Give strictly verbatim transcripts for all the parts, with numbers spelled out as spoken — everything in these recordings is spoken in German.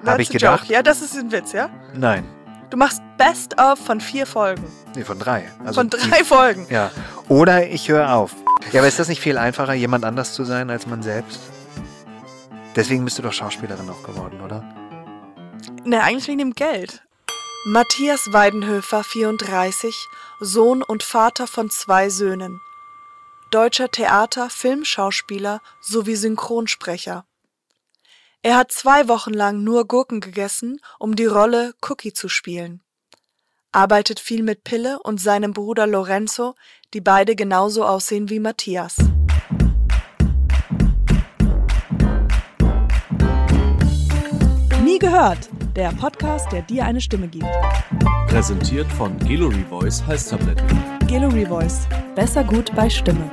Habe ich gedacht. Joke. Ja, das ist ein Witz, ja? Nein. Du machst Best-of von vier Folgen. Nee, von drei. Also von drei die, Folgen. Ja. Oder ich höre auf. Ja, aber ist das nicht viel einfacher, jemand anders zu sein als man selbst? Deswegen bist du doch Schauspielerin auch geworden, oder? Ne, eigentlich wegen dem Geld. Matthias Weidenhöfer, vierunddreißig, Sohn und Vater von zwei Söhnen. Deutscher Theater-, Filmschauspieler sowie Synchronsprecher. Er hat zwei Wochen lang nur Gurken gegessen, um die Rolle Cookie zu spielen. Arbeitet viel mit Pille und seinem Bruder Lorenzo, die beide genauso aussehen wie Matthias. Nie gehört, der Podcast, der dir eine Stimme gibt. Präsentiert von Gallery Voice Halstabletten. Gallery Voice, besser gut bei Stimme.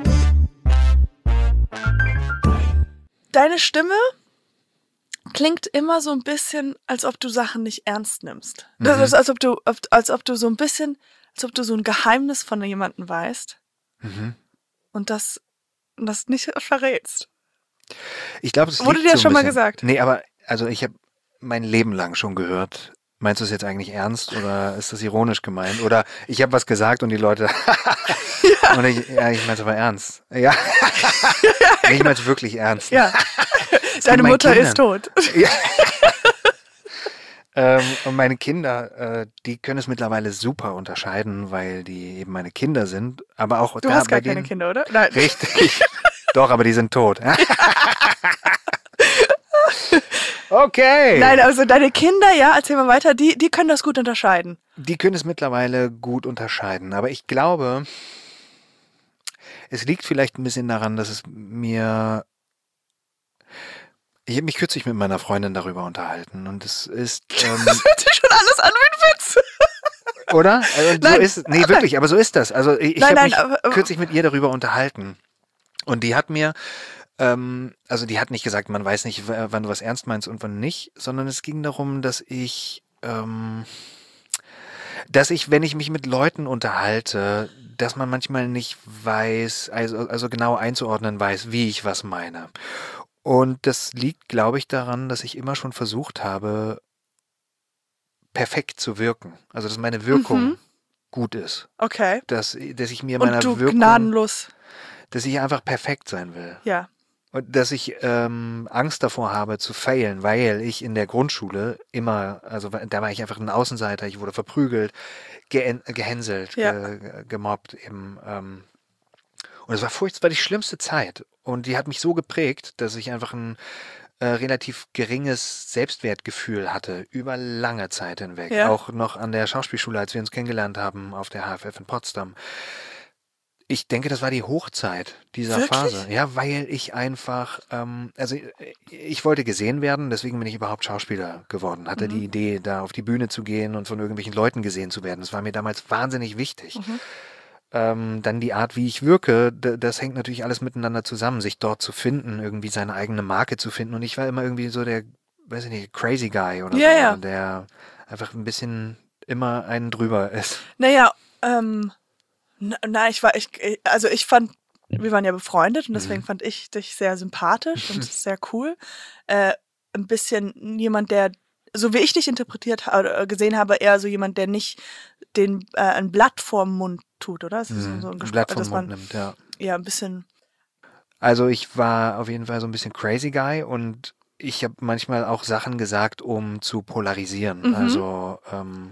Deine Stimme klingt immer so ein bisschen, als ob du Sachen nicht ernst nimmst. Mhm. Das ist, als ob du, als ob du so ein bisschen, als ob du so ein Geheimnis von jemandem weißt mhm. und das, das nicht verrätst. Ich glaube, das wurde dir das so schon mal bisschen. gesagt? Nee, aber also ich habe mein Leben lang schon gehört. Meinst du es jetzt eigentlich ernst oder ist das ironisch gemeint? Oder ich habe was gesagt und die Leute ja. und ich, ja, ich meine es aber ernst. Ja. ja ich meine es wirklich ernst. Ja. Deine Mutter Kindern. Ist tot. Ja. ähm, und meine Kinder, äh, die können es mittlerweile super unterscheiden, weil die eben meine Kinder sind. Aber auch du da hast gar bei denen, keine Kinder, oder? Nein. Richtig. Doch, aber die sind tot. Okay. Nein, also deine Kinder, ja, erzähl mal weiter, die, die können das gut unterscheiden. Die können es mittlerweile gut unterscheiden. Aber ich glaube, es liegt vielleicht ein bisschen daran, dass es mir... Ich habe mich kürzlich mit meiner Freundin darüber unterhalten und es ist... Ähm, das hört sich schon alles an wie ein Witz. Oder? Und so nein, ist, nee, nein. wirklich, aber so ist das. Also ich habe mich aber, aber, kürzlich mit ihr darüber unterhalten und die hat mir... Also die hat nicht gesagt, man weiß nicht, wann du was ernst meinst und wann nicht, sondern es ging darum, dass ich, ähm, dass ich, wenn ich mich mit Leuten unterhalte, dass man manchmal nicht weiß, also, also genau einzuordnen weiß, wie ich was meine. Und das liegt, glaube ich, daran, dass ich immer schon versucht habe, perfekt zu wirken. Also dass meine Wirkung mhm. gut ist. Okay. Dass, dass ich mir und meiner du Wirkung... gnadenlos. Dass ich einfach perfekt sein will. Ja. Und dass ich ähm, Angst davor habe zu failen, weil ich in der Grundschule immer, also da war ich einfach ein Außenseiter, ich wurde verprügelt, ge- gehänselt, ja. ge- gemobbt eben. Ähm. Und es war furchtbar, es war die schlimmste Zeit. Und die hat mich so geprägt, dass ich einfach ein äh, relativ geringes Selbstwertgefühl hatte, über lange Zeit hinweg. Ja. Auch noch an der Schauspielschule, als wir uns kennengelernt haben, auf der H F F in Potsdam. Ich denke, das war die Hochzeit dieser Wirklich? Phase. Ja, weil ich einfach, ähm, also ich wollte gesehen werden, deswegen bin ich überhaupt Schauspieler geworden. Hatte mhm. die Idee, da auf die Bühne zu gehen und von irgendwelchen Leuten gesehen zu werden. Das war mir damals wahnsinnig wichtig. Mhm. Ähm, dann die Art, wie ich wirke, d- das hängt natürlich alles miteinander zusammen, sich dort zu finden, irgendwie seine eigene Marke zu finden. Und ich war immer irgendwie so der, weiß ich nicht, crazy guy oder ja, so, ja. der einfach ein bisschen immer einen drüber ist. Naja, ähm... Na, ich war, ich, also ich fand, wir waren ja befreundet und deswegen mhm. fand ich dich sehr sympathisch und sehr cool. Äh, ein bisschen jemand, der, so wie ich dich interpretiert oder gesehen habe, eher so jemand, der nicht den äh, ein Blatt vorm Mund tut, oder? Das ist mhm. so ein, ein Blatt vorm Mund nimmt, ja. Ja, ein bisschen. Also ich war auf jeden Fall so ein bisschen crazy guy und ich habe manchmal auch Sachen gesagt, um zu polarisieren. Mhm. Also ähm,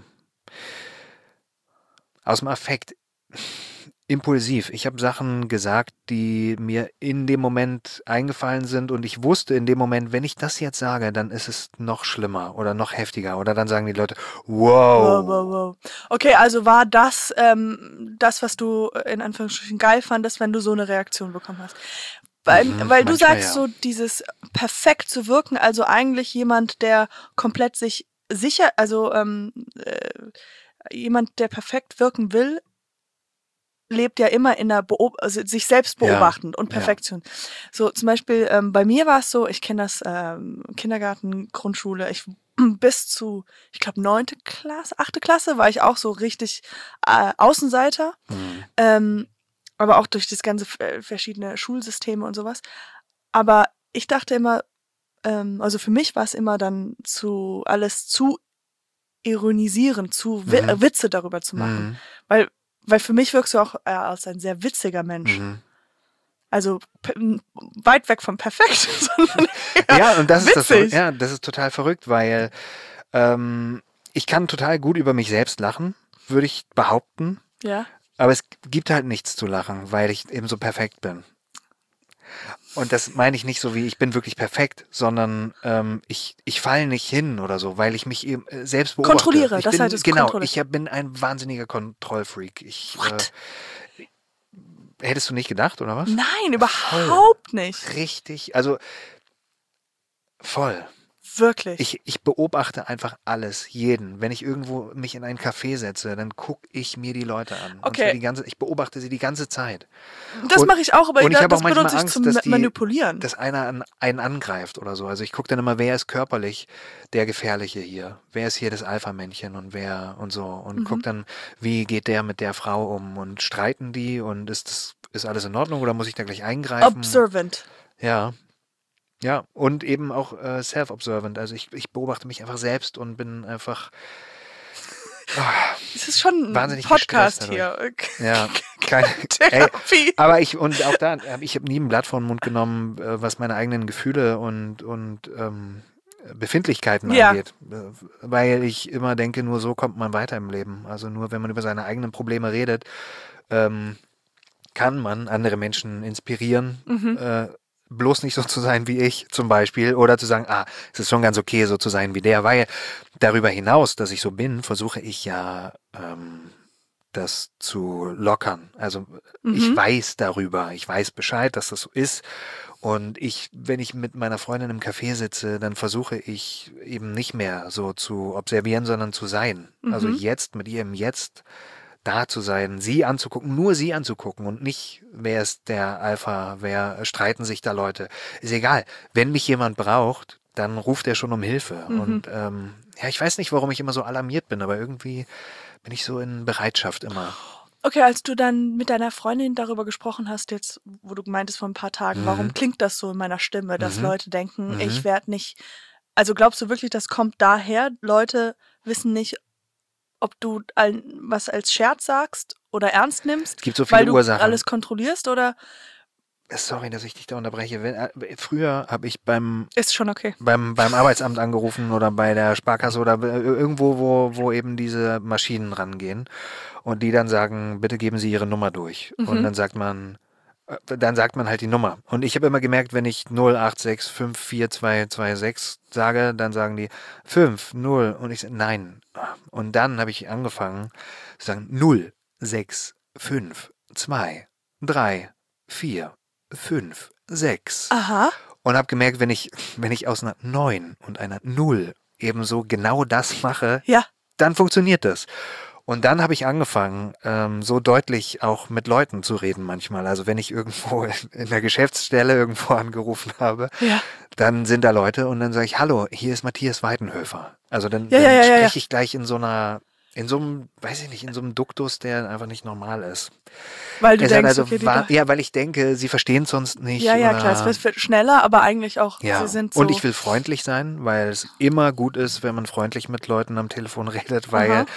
aus dem Affekt. Impulsiv. Ich habe Sachen gesagt, die mir in dem Moment eingefallen sind und ich wusste in dem Moment, wenn ich das jetzt sage, dann ist es noch schlimmer oder noch heftiger oder dann sagen die Leute, wow. wow, wow, wow. Okay, also war das ähm, das, was du in Anführungsstrichen geil fandest, wenn du so eine Reaktion bekommen hast? Weil, mhm, weil du sagst ja. so, dieses perfekt zu wirken, also eigentlich jemand, der komplett sich sicher, also ähm, äh, jemand, der perfekt wirken will, lebt ja immer in der Beob- also sich selbst beobachtend ja, und Perfektion. Ja. So zum Beispiel ähm, bei mir war es so, ich kenne das ähm, Kindergarten, Grundschule, ich bis zu, ich glaube neunte Klasse, achte Klasse war ich auch so richtig äh, Außenseiter, mhm. ähm, aber auch durch das ganze äh, verschiedene Schulsysteme und sowas. Aber ich dachte immer, ähm, also für mich war es immer dann zu, alles zu ironisieren, zu wi- Mhm. äh, Witze darüber zu machen. Mhm. Weil, weil für mich wirkst du auch äh, als ein sehr witziger Mensch. Mhm. Also pe- m- weit weg vom Perfekt, sondern eher Ja, und das ist das, witzig. ja, das ist total verrückt, weil ähm, ich kann total gut über mich selbst lachen, würde ich behaupten. Ja. Aber es gibt halt nichts zu lachen, weil ich eben so perfekt bin. Und das meine ich nicht so wie, ich bin wirklich perfekt, sondern ähm, ich, ich falle nicht hin oder so, weil ich mich eben äh, selbst beobachte. Kontrolliere, ich das bin, heißt, es Genau, Kontrolle. ich hab- bin ein wahnsinniger Kontrollfreak. Ich, What? Äh, hättest du nicht gedacht, oder was? Nein, überhaupt nicht. Richtig, also voll. Wirklich. Ich, ich beobachte einfach alles, jeden. Wenn ich irgendwo mich in ein Café setze, dann gucke ich mir die Leute an. Und Okay. zwar die ganze, ich beobachte sie die ganze Zeit. das und- mache ich auch, aber und ich da- habe das auch manchmal benutze ich Angst, zum dass Ma- die- Manipulieren. Dass einer an, einen angreift oder so. Also ich gucke dann immer, wer ist körperlich der Gefährliche hier? Wer ist hier das Alpha-Männchen und wer und so. Und Mhm. guck dann, wie geht der mit der Frau um? Und streiten die und ist das, ist alles in Ordnung oder muss ich da gleich eingreifen? Observant. Ja. Ja, und eben auch äh, self-observant. Also ich, ich beobachte mich einfach selbst und bin einfach Das ist schon ein Wahnsinnig Podcast gestresst hier. ja, keine, ey, Therapie. aber ich, und auch da, äh, ich habe nie ein Blatt vor den Mund genommen, äh, was meine eigenen Gefühle und, und ähm, Befindlichkeiten Ja. angeht. Äh, Weil ich immer denke, nur so kommt man weiter im Leben. Also nur wenn man über seine eigenen Probleme redet, ähm, kann man andere Menschen inspirieren, Mhm. äh, bloß nicht so zu sein wie ich zum Beispiel oder zu sagen, ah, es ist schon ganz okay, so zu sein wie der, weil darüber hinaus, dass ich so bin, versuche ich ja ähm, das zu lockern. Also ich Mhm. weiß darüber, ich weiß Bescheid, dass das so ist und ich, wenn ich mit meiner Freundin im Café sitze, dann versuche ich eben nicht mehr so zu observieren, sondern zu sein. Also Mhm. jetzt, mit ihr im Jetzt da zu sein, sie anzugucken, nur sie anzugucken und nicht, wer ist der Alpha, wer streiten sich da Leute. Ist egal. Wenn mich jemand braucht, dann ruft er schon um Hilfe. Mhm. Und ähm, ja, ich weiß nicht, warum ich immer so alarmiert bin, aber irgendwie bin ich so in Bereitschaft immer. Okay, als du dann mit deiner Freundin darüber gesprochen hast, jetzt, wo du meintest vor ein paar Tagen, Mhm. warum klingt das so in meiner Stimme, dass Mhm. Leute denken, Mhm. ich werde nicht. Also glaubst du wirklich, das kommt daher? Leute wissen nicht, ob du ein, was als Scherz sagst oder ernst nimmst, Es gibt so viele weil du Ursachen. alles kontrollierst oder Sorry, dass ich dich da unterbreche. Wenn, äh, früher habe ich beim ist schon okay? beim, beim Arbeitsamt angerufen oder bei der Sparkasse oder äh, irgendwo, wo, wo eben diese Maschinen rangehen und die dann sagen, bitte geben Sie Ihre Nummer durch. Mhm. Und dann sagt man, äh, dann sagt man halt die Nummer. Und ich habe immer gemerkt, wenn ich null acht sechs fünf vier zwei zwei sechs sage, dann sagen die fünf, null. Und ich sage, nein. Und dann habe ich angefangen zu sagen, null, sechs, fünf, zwei, drei, vier, fünf, sechs. Aha. Und habe gemerkt, wenn ich, wenn ich aus einer neun und einer null ebenso genau das mache, Ja. dann funktioniert das. Und dann habe ich angefangen, ähm, so deutlich auch mit Leuten zu reden manchmal. Also wenn ich irgendwo in, in der Geschäftsstelle irgendwo angerufen habe, Ja. dann sind da Leute und dann sage ich, hallo, hier ist Matthias Weidenhöfer. Also dann, Ja, dann ja, ja, ja, spreche ja. ich gleich in so einer, in so einem, weiß ich nicht, in so einem Duktus, der einfach nicht normal ist. Weil du Es hat denkst, also okay, die wa- doch- ja, weil ich denke, sie verstehen es sonst nicht. ja, ja, oder- klar, es wird- wird schneller, aber eigentlich auch, Ja, sie sind so. und ich will freundlich sein, weil es immer gut ist, wenn man freundlich mit Leuten am Telefon redet, weil Aha.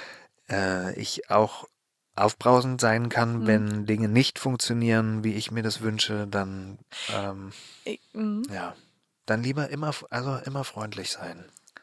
äh, ich auch aufbrausend sein kann, Mhm. wenn Dinge nicht funktionieren, wie ich mir das wünsche, dann ähm, Ich, mhm. ja, dann lieber immer, also immer freundlich sein.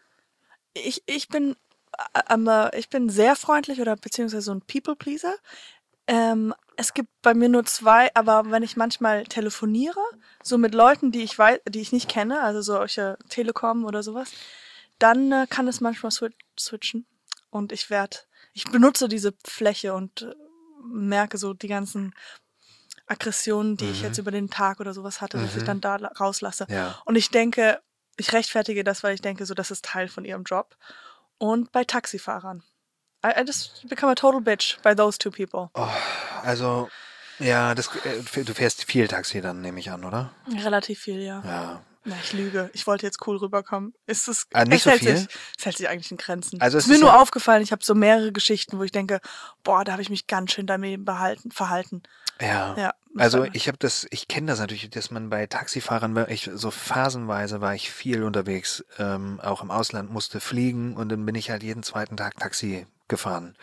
ich, ich bin äh, ähm, ich bin sehr freundlich oder beziehungsweise so ein People-Pleaser. Ähm, es gibt bei mir nur zwei, aber wenn ich manchmal telefoniere, so mit Leuten, die ich weiß, die ich nicht kenne, also solche Telekom oder sowas, dann äh, kann es manchmal swi- switchen und ich werde, ich benutze diese Fläche und äh, merke so die ganzen Aggressionen, die ich Mhm. jetzt über den Tag oder sowas hatte, dass ich Mhm. dann da la- rauslasse. Ja. Und ich denke, ich rechtfertige das, weil ich denke, so das ist Teil von ihrem Job. Und bei Taxifahrern. I, I just become a total bitch by those two people. Oh, also, ja, das, äh, du fährst viel Taxi dann, nehme ich an, oder? Relativ viel, ja. Ja. Na, ich lüge. Ich wollte jetzt cool rüberkommen. Ist es, Ah, nicht es so hält viel? Sich, es hält sich eigentlich in Grenzen. Also es es ist mir ist nur ja- aufgefallen, ich habe so mehrere Geschichten, wo ich denke, boah, da habe ich mich ganz schön daneben behalten, verhalten. Ja. Ja, Also ich habe das, ich kenne das natürlich, dass man bei Taxifahrern, war ich so phasenweise war ich viel unterwegs, ähm, auch im Ausland, musste fliegen und dann bin ich halt jeden zweiten Tag Taxi gefahren.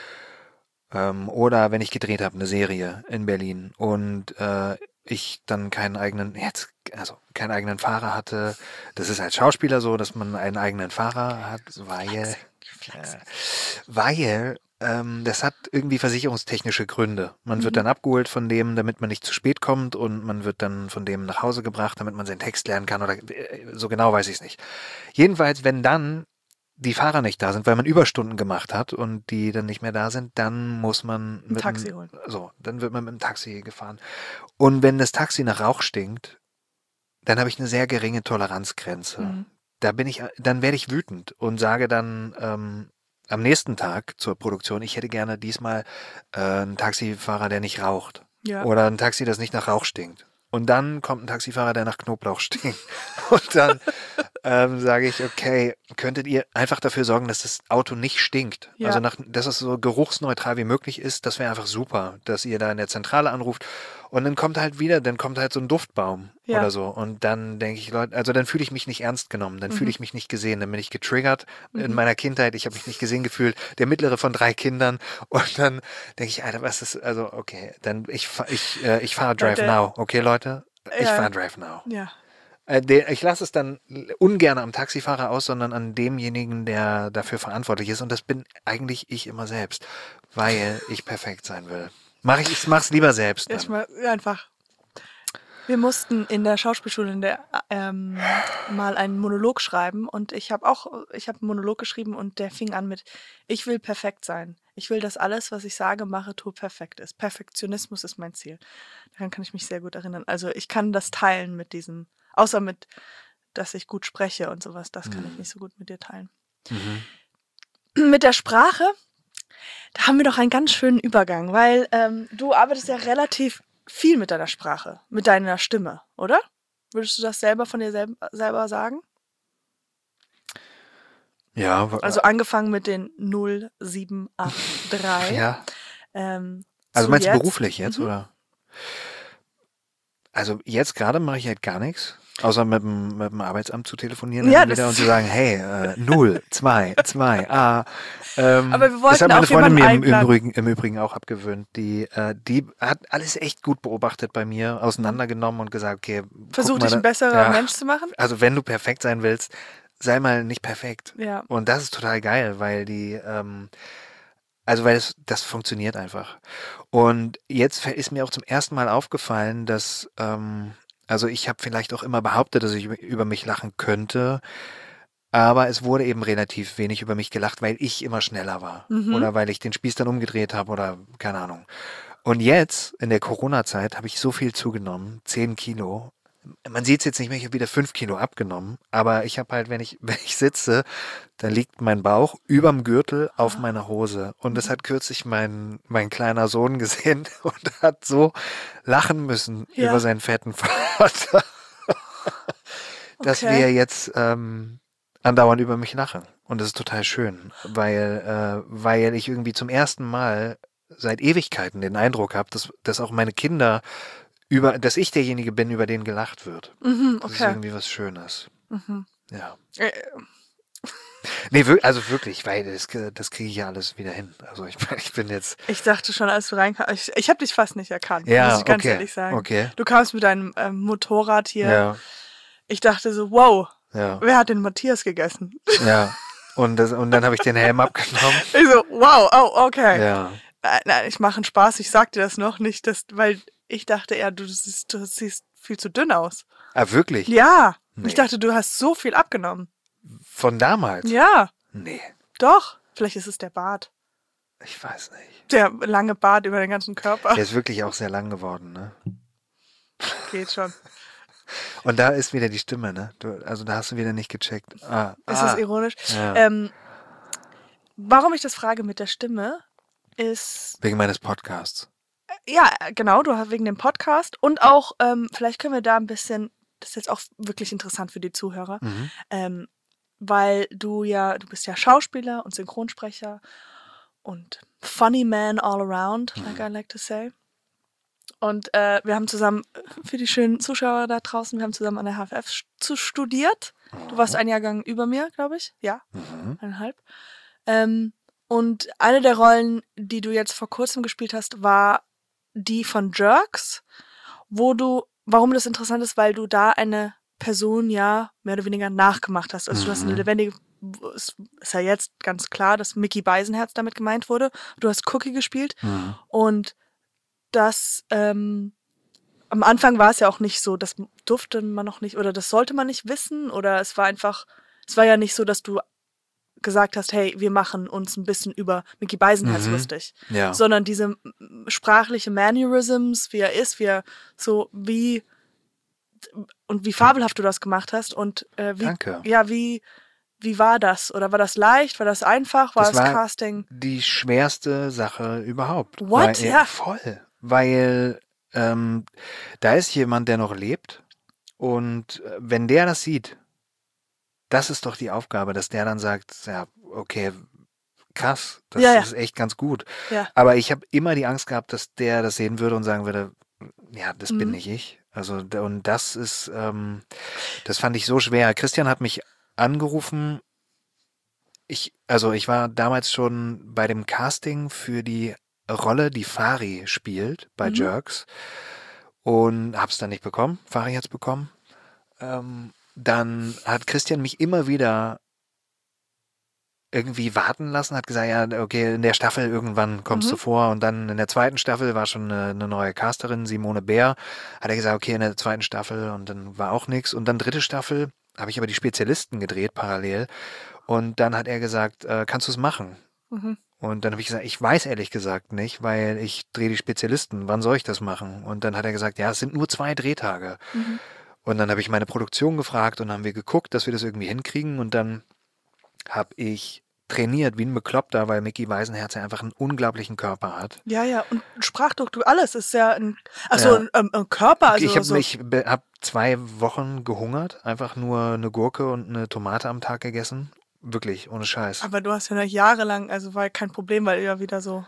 Ähm, oder wenn ich gedreht habe, eine Serie in Berlin und äh, ich dann keinen eigenen, jetzt, also keinen eigenen Fahrer hatte. Das ist als Schauspieler so, dass man einen eigenen Fahrer hat, weil, äh, weil ähm, das hat irgendwie versicherungstechnische Gründe. Man wird Mhm. dann abgeholt von dem, damit man nicht zu spät kommt und man wird dann von dem nach Hause gebracht, damit man seinen Text lernen kann oder äh, so genau weiß ich es nicht. Jedenfalls, wenn dann die Fahrer nicht da sind, weil man Überstunden gemacht hat und die dann nicht mehr da sind, dann muss man Ein mit Taxi dem, holen. so, dann wird man mit dem Taxi gefahren. Und wenn das Taxi nach Rauch stinkt, dann habe ich eine sehr geringe Toleranzgrenze. Mhm. Da bin ich, dann werde ich wütend und sage dann ähm, am nächsten Tag zur Produktion, ich hätte gerne diesmal äh, einen Taxifahrer, der nicht raucht. Ja. Oder ein Taxi, das nicht nach Rauch stinkt. Und dann kommt ein Taxifahrer, der nach Knoblauch stinkt. Und dann ähm, sage ich, okay, könntet ihr einfach dafür sorgen, dass das Auto nicht stinkt? Ja. Also nach, dass es so geruchsneutral wie möglich ist, das wäre einfach super, dass ihr da in der Zentrale anruft. Und dann kommt halt wieder, dann kommt halt so ein Duftbaum Ja. oder so. Und dann denke ich, Leute, also dann fühle ich mich nicht ernst genommen, dann Mhm. fühle ich mich nicht gesehen, dann bin ich getriggert in Mhm. meiner Kindheit, ich habe mich nicht gesehen gefühlt, der mittlere von drei Kindern. Und dann denke ich, Alter, was ist, also okay, dann ich, fahr- ich, äh, ich fahre Drive der- Now, okay Leute? Ich Ja. fahre Drive Now. Ja. Äh, der, ich lasse es dann ungern am Taxifahrer aus, sondern an demjenigen, der dafür verantwortlich ist. Und das bin eigentlich ich immer selbst, weil ich perfekt sein will. Mach ich, ich mach's lieber selbst. Ich Dann. mal, einfach. Wir mussten in der Schauspielschule in der, ähm, mal einen Monolog schreiben und ich habe auch, ich habe einen Monolog geschrieben und der fing an mit, ich will perfekt sein. Ich will, dass alles, was ich sage, mache, tue, perfekt ist. Perfektionismus ist mein Ziel. Daran kann ich mich sehr gut erinnern. Also ich kann das teilen mit diesem, außer mit, dass ich gut spreche und sowas, das kann ich nicht so gut mit dir teilen. Mhm. Mit der Sprache, da haben wir doch einen ganz schönen Übergang, weil ähm, du arbeitest ja relativ viel mit deiner Sprache, mit deiner Stimme, oder? Würdest du das selber von dir selb selber sagen? Ja, wa- Also angefangen mit den null sieben acht drei. ja. Ähm, Also zu meinst du jetzt. beruflich jetzt, Mhm. oder? Also jetzt gerade mache ich halt gar nichts, außer mit dem, mit dem Arbeitsamt zu telefonieren Ja, hin und das wieder und ist- zu sagen, hey, äh, null, zwei, zwei, ah. Ähm, Aber wir das wollten hat meine auch Freundin mir jemanden im, im, einladen. Übrigen, im Übrigen auch abgewöhnt. Die, äh, die hat alles echt gut beobachtet bei mir, auseinandergenommen und gesagt, okay, guck Versuch mal, dich ein da- besserer ja, Mensch zu machen. Also wenn du perfekt sein willst, sei mal nicht perfekt. Ja. Und das ist total geil, weil die, ähm, also weil es, das funktioniert einfach. Und jetzt fä- ist mir auch zum ersten Mal aufgefallen, dass, ähm, also ich habe vielleicht auch immer behauptet, dass ich über über mich lachen könnte, aber es wurde eben relativ wenig über mich gelacht, weil ich immer schneller war Mhm. oder weil ich den Spieß dann umgedreht habe oder keine Ahnung. Und jetzt, in der Corona-Zeit, habe ich so viel zugenommen, zehn Kilo. Man sieht es jetzt nicht mehr, ich habe wieder fünf Kilo abgenommen, aber ich habe halt, wenn ich, wenn ich sitze, dann liegt mein Bauch überm Gürtel auf meiner Hose. Und das hat kürzlich mein, mein kleiner Sohn gesehen und hat so lachen müssen Ja. über seinen fetten Vater, dass Okay. wir jetzt ähm, andauernd über mich lachen. Und das ist total schön, weil, äh, weil ich irgendwie zum ersten Mal seit Ewigkeiten den Eindruck habe, dass, dass auch meine Kinder über, dass ich derjenige bin, über den gelacht wird. Mhm, Das ist okay. irgendwie was Schönes. Mhm. Ja. Äh, Nee, wir- also wirklich, weil das, das kriege ich ja alles wieder hin. Also ich, ich bin jetzt. Ich dachte schon, als du reinkamst, ich, ich habe dich fast nicht erkannt, Ja, muss ich ganz okay, ehrlich sagen. okay. Du kamst mit deinem ähm, Motorrad hier. Ja, Ich dachte so, wow, ja, wer hat den Matthias gegessen? ja. Und, das, und dann habe ich den Helm abgenommen. Ich so, wow, oh, okay. Ja. Nein, nein, ich mache einen Spaß, ich sag dir das noch nicht, dass, weil ich dachte eher, du siehst, du siehst viel zu dünn aus. Ah, wirklich? Ja, Nee. ich dachte, du hast so viel abgenommen. Von damals? Ja, Nee, doch. Vielleicht ist es der Bart. ich weiß nicht. Der lange Bart über den ganzen Körper. Der ist wirklich auch sehr lang geworden, ne? Geht schon. Und da ist wieder die Stimme, ne? Du, also da hast du wieder nicht gecheckt. Ah, Ist ah. das ironisch? Ja. Ähm, warum ich das frage mit der Stimme, ist, Wegen meines Podcasts. ja, genau, du hast wegen dem Podcast und auch, ähm, vielleicht können wir da ein bisschen, das ist jetzt auch wirklich interessant für die Zuhörer, Mhm. ähm, weil du ja, du bist ja Schauspieler und Synchronsprecher und funny man all around, like I like to say. Und äh, wir haben zusammen, für die schönen Zuschauer da draußen, wir haben zusammen an der H F F zu studiert. Du warst ein Jahrgang über mir, glaube ich. Ja, Mhm. eineinhalb. Ähm, und eine der Rollen, die du jetzt vor kurzem gespielt hast, war die von Jerks, wo du, warum das interessant ist, weil du da eine Person ja mehr oder weniger nachgemacht hast. Also du hast eine Mhm. lebendige, es ist ja jetzt ganz klar, dass Mickey Beisenherz damit gemeint wurde. Du hast Cookie gespielt Mhm. und das, ähm, am Anfang war es ja auch nicht so, das durfte man noch nicht oder das sollte man nicht wissen oder es war einfach, es war ja nicht so, dass du gesagt hast, hey, wir machen uns ein bisschen über Mickey Beisenherz Mhm. lustig, Ja. sondern diese m- sprachliche Mannerisms, wie er ist, wie er so, wie und wie fabelhaft du das gemacht hast und äh, wie, Danke. ja, wie, wie war das? Oder war das leicht? War das einfach? War Das das, war Casting? die schwerste Sache überhaupt. What? Weil, Ja. Voll. Weil ähm, da ist jemand, der noch lebt und äh, wenn der das sieht, das ist doch die Aufgabe, dass der dann sagt, ja, okay, krass, das Ja, ja. ist echt ganz gut. Ja. Aber ich habe immer die Angst gehabt, dass der das sehen würde und sagen würde, ja, das bin Mhm. nicht ich. Also da- und das ist, ähm, das fand ich so schwer. Christian hat mich angerufen. Ich, also ich war damals schon bei dem Casting für die Rolle, die Fari spielt bei Mhm. Jerks und hab's dann nicht bekommen. Fari hat's bekommen. Ähm, dann hat Christian mich immer wieder irgendwie warten lassen, hat gesagt, ja, okay, in der Staffel irgendwann kommst Mhm. du vor und dann in der zweiten Staffel war schon eine, eine neue Casterin, Simone Bär, hat er gesagt, okay, in der zweiten Staffel und dann war auch nichts und dann dritte Staffel habe ich aber die Spezialisten gedreht parallel und dann hat er gesagt, äh, kannst du es machen? Mhm. Und dann habe ich gesagt, ich weiß ehrlich gesagt nicht, weil ich drehe die Spezialisten, wann soll ich das machen? Und dann hat er gesagt, ja, es sind nur zwei Drehtage. Mhm. Und dann habe ich meine Produktion gefragt und haben wir geguckt, dass wir das irgendwie hinkriegen und dann habe ich trainiert wie ein Bekloppter, weil Mickey Weisenherz ja einfach einen unglaublichen Körper hat. Ja, ja, und Sprachdruck, alles ist ja ein, achso, Ja. ein, ähm, ein Körper, also ich habe so. mich be- hab zwei Wochen gehungert, einfach nur eine Gurke und eine Tomate am Tag gegessen. Wirklich, ohne Scheiß. Aber du hast ja noch jahrelang, also war ja kein Problem, weil du ja wieder so.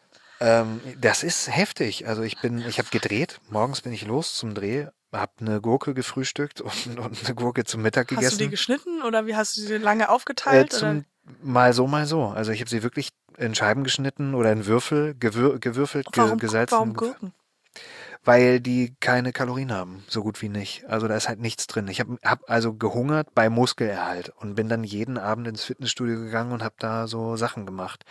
Ähm, das ist heftig. Also ich bin, ich habe gedreht. Morgens bin ich los zum Dreh, habe eine Gurke gefrühstückt und, und eine Gurke zum Mittag Hast gegessen. du die geschnitten oder wie hast du sie lange Äh, aufgeteilt? zum, oder? mal so, mal so. Also ich habe sie wirklich in Scheiben geschnitten oder in Würfel, gewür, gewürfelt, ge, Warum, gesalzen. warum Gurken? Weil die keine Kalorien haben, so gut wie nicht. Also da ist halt nichts drin. Ich habe hab also gehungert bei Muskelerhalt und bin dann jeden Abend ins Fitnessstudio gegangen und habe da so Sachen gemacht.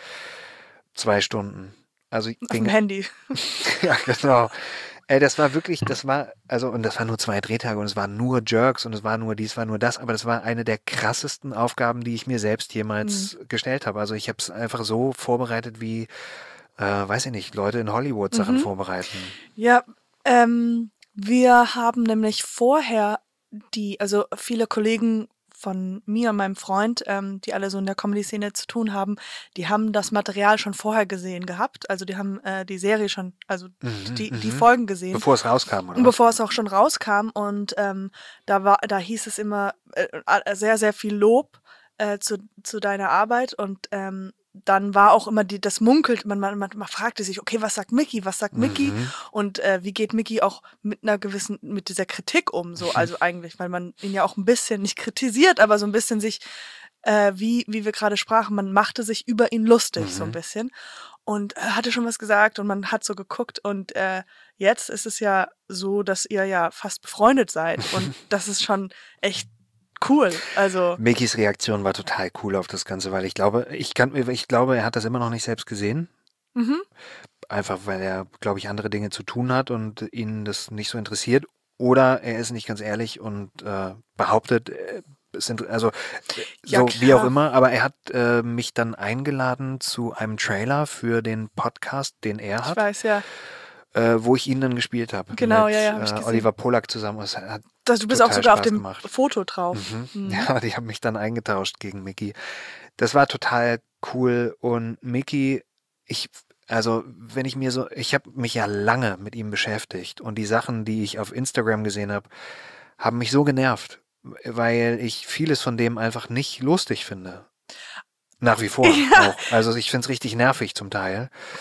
Zwei Stunden. Also Auf den, dem Handy. ja, genau. Ey, das war wirklich, das war, also, und das waren nur zwei Drehtage und es waren nur Jerks und es war nur dies, war nur das, aber das war eine der krassesten Aufgaben, die ich mir selbst jemals Mhm. gestellt habe. Also ich habe es einfach so vorbereitet, wie, äh, weiß ich nicht, Leute in Hollywood Sachen Mhm. vorbereiten. Ja, ähm, wir haben nämlich vorher die, also viele Kollegen von mir und meinem Freund, ähm, die alle so in der Comedy-Szene zu tun haben, die haben das Material schon vorher gesehen gehabt. Also die haben äh, die Serie schon, also Mhm, die, die mhm. Folgen gesehen. Bevor es rauskam, oder? Und was? bevor es auch schon rauskam und ähm, da war, da hieß es immer äh, äh, sehr, sehr viel Lob äh, zu, zu deiner Arbeit und ähm, dann war auch immer die, das munkelt, man, man, man, man fragte sich, okay, was sagt Mickey, was sagt Mickey Mhm. und äh, wie geht Mickey auch mit einer gewissen, mit dieser Kritik um, so, also eigentlich, weil man ihn ja auch ein bisschen, nicht kritisiert, aber so ein bisschen sich, äh, wie, wie wir gerade sprachen, man machte sich über ihn lustig, so ein Mhm. bisschen und äh, hatte schon was gesagt und man hat so geguckt und äh, jetzt ist es ja so, dass ihr ja fast befreundet seid und das ist schon echt cool. Also, Mickys Reaktion war total cool auf das Ganze, weil ich glaube, ich kann, ich glaube, er hat das immer noch nicht selbst gesehen. mhm. Einfach weil er, glaube ich, andere Dinge zu tun hat und ihn das nicht so interessiert. Oder er ist nicht ganz ehrlich und äh, behauptet, äh, es sind, also äh, Ja, so wie auch klar. immer, aber er hat äh, mich dann eingeladen zu einem Trailer für den Podcast, den er Ich hat, weiß ja. äh, wo ich ihn dann gespielt habe. Genau, mit, ja, ja, hab ich äh, gesehen. Oliver Polak zusammen. Es hat Das, du bist auch total sogar auf Spaß dem gemacht. Foto drauf. Mhm. Mhm. Ja, die haben mich dann eingetauscht gegen Mickey. Das war total cool und Mickey, ich, also wenn ich mir so, ich habe mich ja lange mit ihm beschäftigt und die Sachen, die ich auf Instagram gesehen habe, haben mich so genervt, weil ich vieles von dem einfach nicht lustig finde. Nach wie vor Ja. auch. Also ich finde es richtig nervig zum Teil.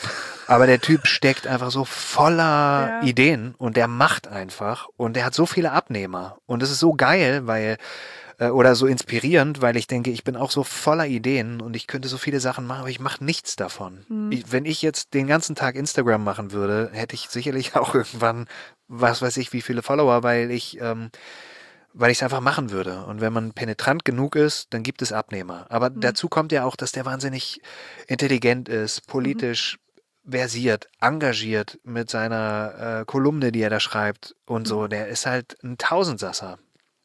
Aber der Typ steckt einfach so voller Ja. Ideen und der macht einfach und der hat so viele Abnehmer und das ist so geil, weil äh, oder so inspirierend, weil ich denke, ich bin auch so voller Ideen und ich könnte so viele Sachen machen, aber ich mache nichts davon. Mhm. Ich, wenn ich jetzt den ganzen Tag Instagram machen würde, hätte ich sicherlich auch irgendwann, was weiß ich, wie viele Follower, weil ich ähm, weil ich es einfach machen würde. Und wenn man penetrant genug ist, dann gibt es Abnehmer. Aber Mhm. dazu kommt ja auch, dass der wahnsinnig intelligent ist, politisch versiert, engagiert mit seiner äh, Kolumne, die er da schreibt und so. Der ist halt ein Tausendsasser.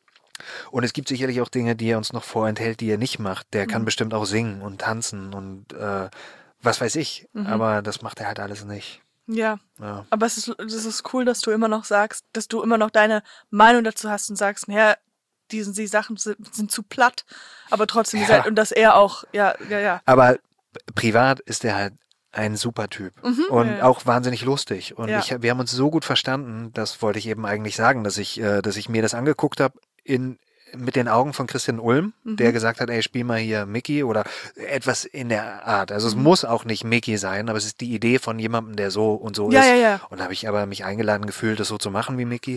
Und es gibt sicherlich auch Dinge, die er uns noch vorenthält, die er nicht macht. Der kann Mhm. bestimmt auch singen und tanzen und äh, was weiß ich. Mhm. Aber das macht er halt alles nicht. Ja, Ja. aber es ist, es ist cool, dass du immer noch sagst, dass du immer noch deine Meinung dazu hast und sagst, naja, die, die Sachen sind, sind zu platt, aber trotzdem, Ja. ihr seid, und dass er auch, ja, ja, ja. Aber privat ist er halt ein super Typ Mhm, und ja, ja. auch wahnsinnig lustig. Und Ja. ich, wir haben uns so gut verstanden, das wollte ich eben eigentlich sagen, dass ich, äh, dass ich mir das angeguckt habe in mit den Augen von Christian Ulm, Mhm. der gesagt hat, ey, spiel mal hier Mickey oder etwas in der Art. Also es Mhm. muss auch nicht Mickey sein, aber es ist die Idee von jemandem, der so und so Ja, ist. ja, ja. Und da habe ich aber mich eingeladen gefühlt, das so zu machen wie Mickey.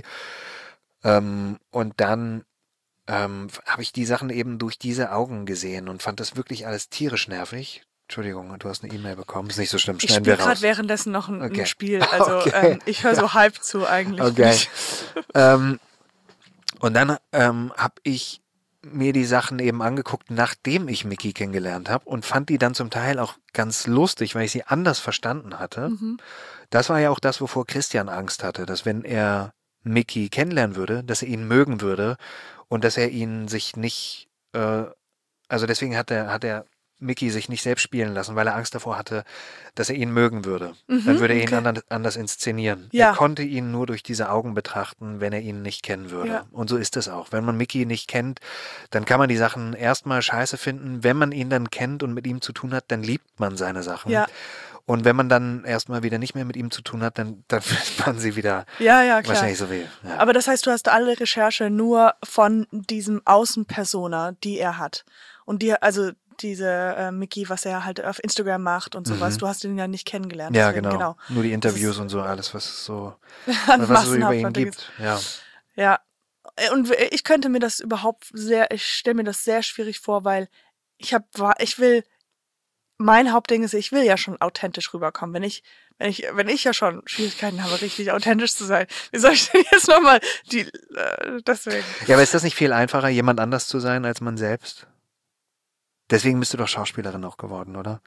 Ähm, und dann ähm, habe ich die Sachen eben durch diese Augen gesehen und fand das wirklich alles tierisch nervig. Entschuldigung, du hast eine E-Mail bekommen. Ist nicht so schlimm, Ich schneiden spiele wir gerade raus. währenddessen noch ein, Okay. ein Spiel, also Okay. ähm, ich höre so halb zu eigentlich. Okay. ähm, und dann ähm, habe ich mir die Sachen eben angeguckt, nachdem ich Mickey kennengelernt habe und fand die dann zum Teil auch ganz lustig, weil ich sie anders verstanden hatte. Mhm. Das war ja auch das, wovor Christian Angst hatte, dass wenn er Mickey kennenlernen würde, dass er ihn mögen würde und dass er ihn sich nicht, äh, also deswegen hat er, hat er Mickey sich nicht selbst spielen lassen, weil er Angst davor hatte, dass er ihn mögen würde. Mhm, Dann würde er ihn okay. anders, anders inszenieren. Ja. Er konnte ihn nur durch diese Augen betrachten, wenn er ihn nicht kennen würde. Ja. Und so ist es auch. Wenn man Mickey nicht kennt, dann kann man die Sachen erstmal scheiße finden. Wenn man ihn dann kennt und mit ihm zu tun hat, dann liebt man seine Sachen. Ja, Und wenn man dann erstmal wieder nicht mehr mit ihm zu tun hat, dann, dann findet man sie wieder ja, ja, klar. wahrscheinlich so wie. Ja. Aber das heißt, du hast alle Recherche nur von diesem Außenpersona, die er hat. Und die, also diese äh, Mickey, was er halt auf Instagram macht und sowas, Mhm. du hast ihn ja nicht kennengelernt. Ja, deswegen, genau. Nur die Interviews Das ist- und so, alles, was es so, An was es so über ihn massenhafter Dinge. gibt. Ja. Ja. Und ich könnte mir das überhaupt sehr, ich stelle mir das sehr schwierig vor, weil ich habe, ich will, mein Hauptding ist, ich will ja schon authentisch rüberkommen. Wenn ich, wenn ich, wenn ich ja schon Schwierigkeiten habe, richtig authentisch zu sein, wie soll ich denn jetzt nochmal die, äh, deswegen. Ja, aber ist das nicht viel einfacher, jemand anders zu sein als man selbst? Deswegen bist du doch Schauspielerin auch geworden, oder?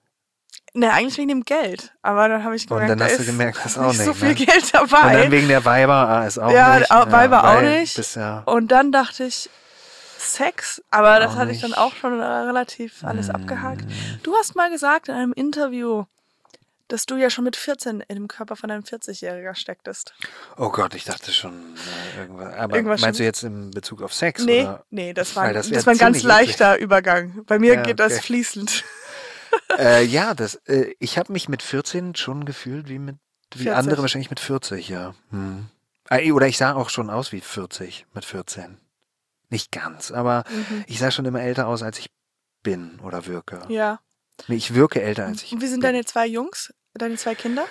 Ne, eigentlich wegen dem Geld. Aber dann habe ich Und gemerkt, dann hast da du ist gemerkt, das ist auch nicht so nicht, viel ne? Geld Und dann dabei. wegen der Weiber ah, ist auch Ja, nicht. au- Weiber auch weil nicht. Bist ja, Und dann dachte ich, Sex, aber das Auch hatte ich dann nicht. auch schon äh, relativ alles Mm. abgehakt. Du hast mal gesagt in einem Interview, dass du ja schon mit vierzehn in dem Körper von einem vierzig-Jähriger stecktest. oh Gott, ich dachte schon äh, irgendwas. Aber Irgendwas meinst du stimmt. jetzt in Bezug auf Sex? Nee, Oder? nee, das war, Weil das das wär war ein ganz ziemlich eklig. leichter Übergang. Bei mir Ja, geht das okay. fließend. Äh, ja, das, äh, ich habe mich mit vierzehn schon gefühlt wie mit wie vierzig. andere wahrscheinlich mit vierzig, ja. Hm. Äh, Oder ich sah auch schon aus wie vierzig mit vierzehn. Nicht ganz, aber Mhm. ich sah schon immer älter aus, als ich bin oder wirke. Ja. Nee, ich wirke älter, als ich Und wie sind bin. deine zwei Jungs, deine zwei Kinder?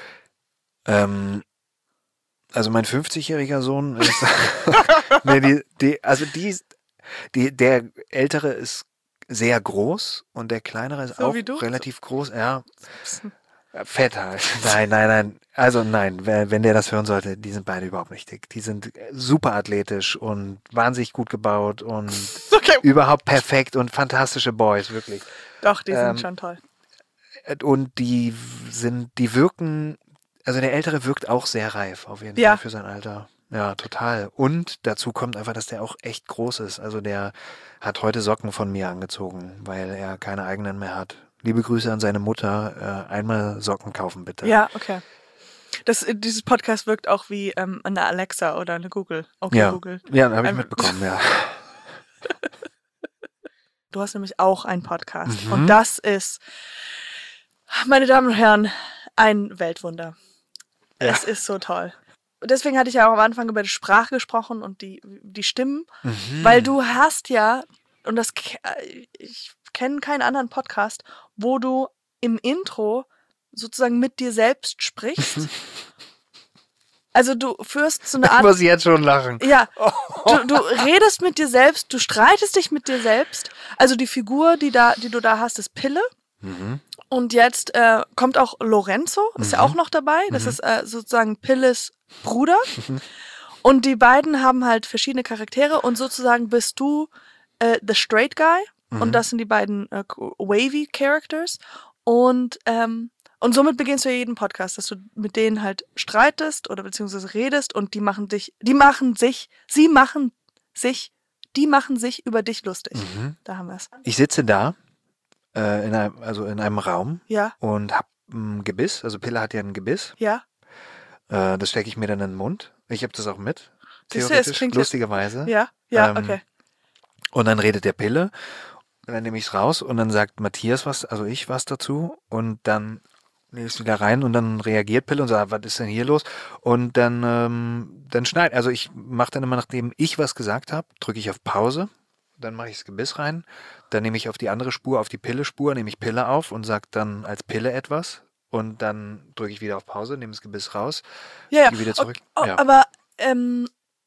Ähm, also mein fünfzigjähriger Sohn ist, nee, die, die, also die, die, der Ältere ist sehr groß und der Kleinere ist So auch wie du? relativ groß, ja. Fett halt. Nein, nein, nein. Also nein, wer- wenn der das hören sollte, die sind beide überhaupt nicht dick. Die sind super athletisch und wahnsinnig gut gebaut und Okay. überhaupt perfekt und fantastische Boys, wirklich. Doch, die Ähm, sind schon toll. Und die sind, die wirken, also der Ältere wirkt auch sehr reif, auf jeden Ja. Fall für sein Alter. Ja, total. Und dazu kommt einfach, dass der auch echt groß ist. Also der hat heute Socken von mir angezogen, weil er keine eigenen mehr hat. Liebe Grüße an seine Mutter. Äh, einmal Socken kaufen, bitte. Ja, okay. Das, dieses Podcast wirkt auch wie ähm, eine Alexa oder eine Google. Okay, Ja, Google. ja habe ich Ähm, mitbekommen, ja. Du hast nämlich auch einen Podcast. Mhm. Und das ist, meine Damen und Herren, ein Weltwunder. Ja. Es ist so toll. Und deswegen hatte ich ja auch am Anfang über die Sprache gesprochen und die, die Stimmen. Mhm. Weil du hast ja, und das ke- ich kenne keinen anderen Podcast, wo du im Intro sozusagen mit dir selbst sprichst. Also du führst so eine Ich Art... muss jetzt schon lachen. Ja, du, du redest mit dir selbst, du streitest dich mit dir selbst. Also die Figur, die da, die du da hast, ist Pille. Mhm. Und jetzt äh, kommt auch Lorenzo, ist Mhm. ja auch noch dabei. Das Mhm. ist äh, sozusagen Pilles Bruder. Und die beiden haben halt verschiedene Charaktere und sozusagen bist du äh, the straight guy. Mhm. Und das sind die beiden äh, wavy Characters. Und ähm, Und somit beginnst du ja jeden Podcast, dass du mit denen halt streitest oder beziehungsweise redest und die machen dich, die machen sich, sie machen sich, die machen sich über dich lustig. Mhm. Da haben wir es. Ich sitze da, äh, in einem, also in einem Raum Ja, und hab ein Gebiss. Also Pille hat ja ein Gebiss. ja. Äh, das stecke ich mir dann in den Mund. Ich habe das auch mit. Siehst du, es Theoretisch, klingt- lustigerweise. Ja, ja, Ähm, okay. Und dann redet der Pille. Und dann nehme ich es raus und dann sagt Matthias was, also ich was dazu. Und dann nehme ich es wieder rein und dann reagiert Pille und sagt, was ist denn hier los? Und dann, ähm, dann schneid, also ich mache dann immer, nachdem ich was gesagt habe, drücke ich auf Pause. Dann mache ich das Gebiss rein. Dann nehme ich auf die andere Spur, auf die Pille-Spur, nehme ich Pille auf und sage dann als Pille etwas. Und dann drücke ich wieder auf Pause, nehme das Gebiss raus, Ja, ja. gehe wieder zurück. Oh, Ja. Aber ähm,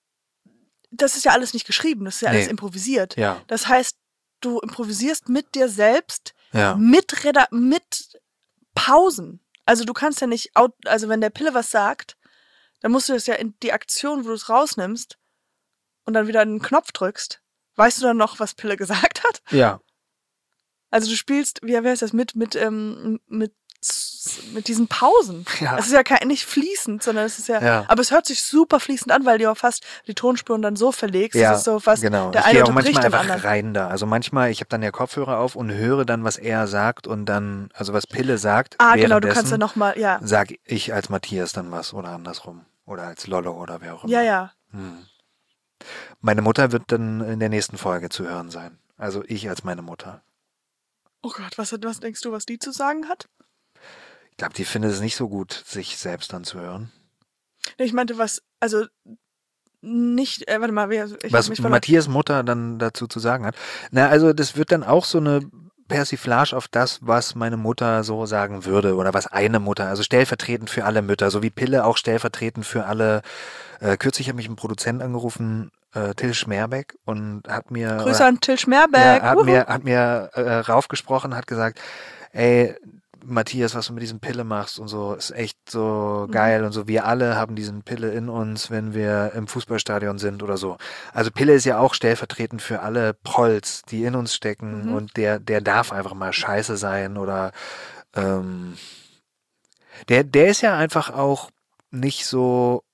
das ist ja alles nicht geschrieben, das ist ja alles Nee. improvisiert. Ja, Das heißt, du improvisierst mit dir selbst, ja. mit, Reda mit Pausen. Also du kannst ja nicht, out also wenn der Pille was sagt, dann musst du das ja in die Aktion, wo du es rausnimmst und dann wieder einen Knopf drückst. Weißt du dann noch, was Pille gesagt hat? Ja, Also du spielst, wie, wie heißt das, mit, mit, ähm, mit, mit diesen Pausen. ja. Es ist ja kein, nicht fließend, sondern es ist ja, Ja. aber es hört sich super fließend an, weil du auch fast die Tonspuren dann so verlegst. Ja, es ist so fast, genau. der Ich eine gehe auch unterbricht manchmal den einfach anderen. rein da. Also manchmal, ich habe dann ja Kopfhörer auf und höre dann, was er sagt und dann, also was Pille sagt. Ah, genau, du kannst ja währenddessen nochmal, ja. Sag ich als Matthias dann was oder andersrum. Oder als Lollo oder wer auch immer. Ja, ja. Hm. Meine Mutter wird dann in der nächsten Folge zu hören sein. Also ich als meine Mutter. Oh Gott, was, was denkst du, was die zu sagen hat? Ich glaube, die findet es nicht so gut, sich selbst dann zu hören. Nee, Ich meinte, was, also nicht, äh, warte mal, wie- ich hab Was mich verloren. Matthias Mutter dann dazu zu sagen hat. Na, also das wird dann auch so eine Persiflage auf das, was meine Mutter so sagen würde oder was eine Mutter, also stellvertretend für alle Mütter, so wie Pille auch stellvertretend für alle. Äh, kürzlich hat mich ein Produzent angerufen, äh, Till Schmerbeck, und hat mir Grüße an Till ja, Schmerberg. hat Wuhu. mir hat mir äh, raufgesprochen, hat gesagt, ey Matthias, was du mit diesem Pille machst und so, ist echt so Mhm. geil und so. Wir alle haben diesen Pille in uns, wenn wir im Fußballstadion sind oder so. Also Pille ist ja auch stellvertretend für alle Prolls, die in uns stecken, Mhm. und der, der darf einfach mal scheiße sein oder ähm, der, der ist ja einfach auch nicht so,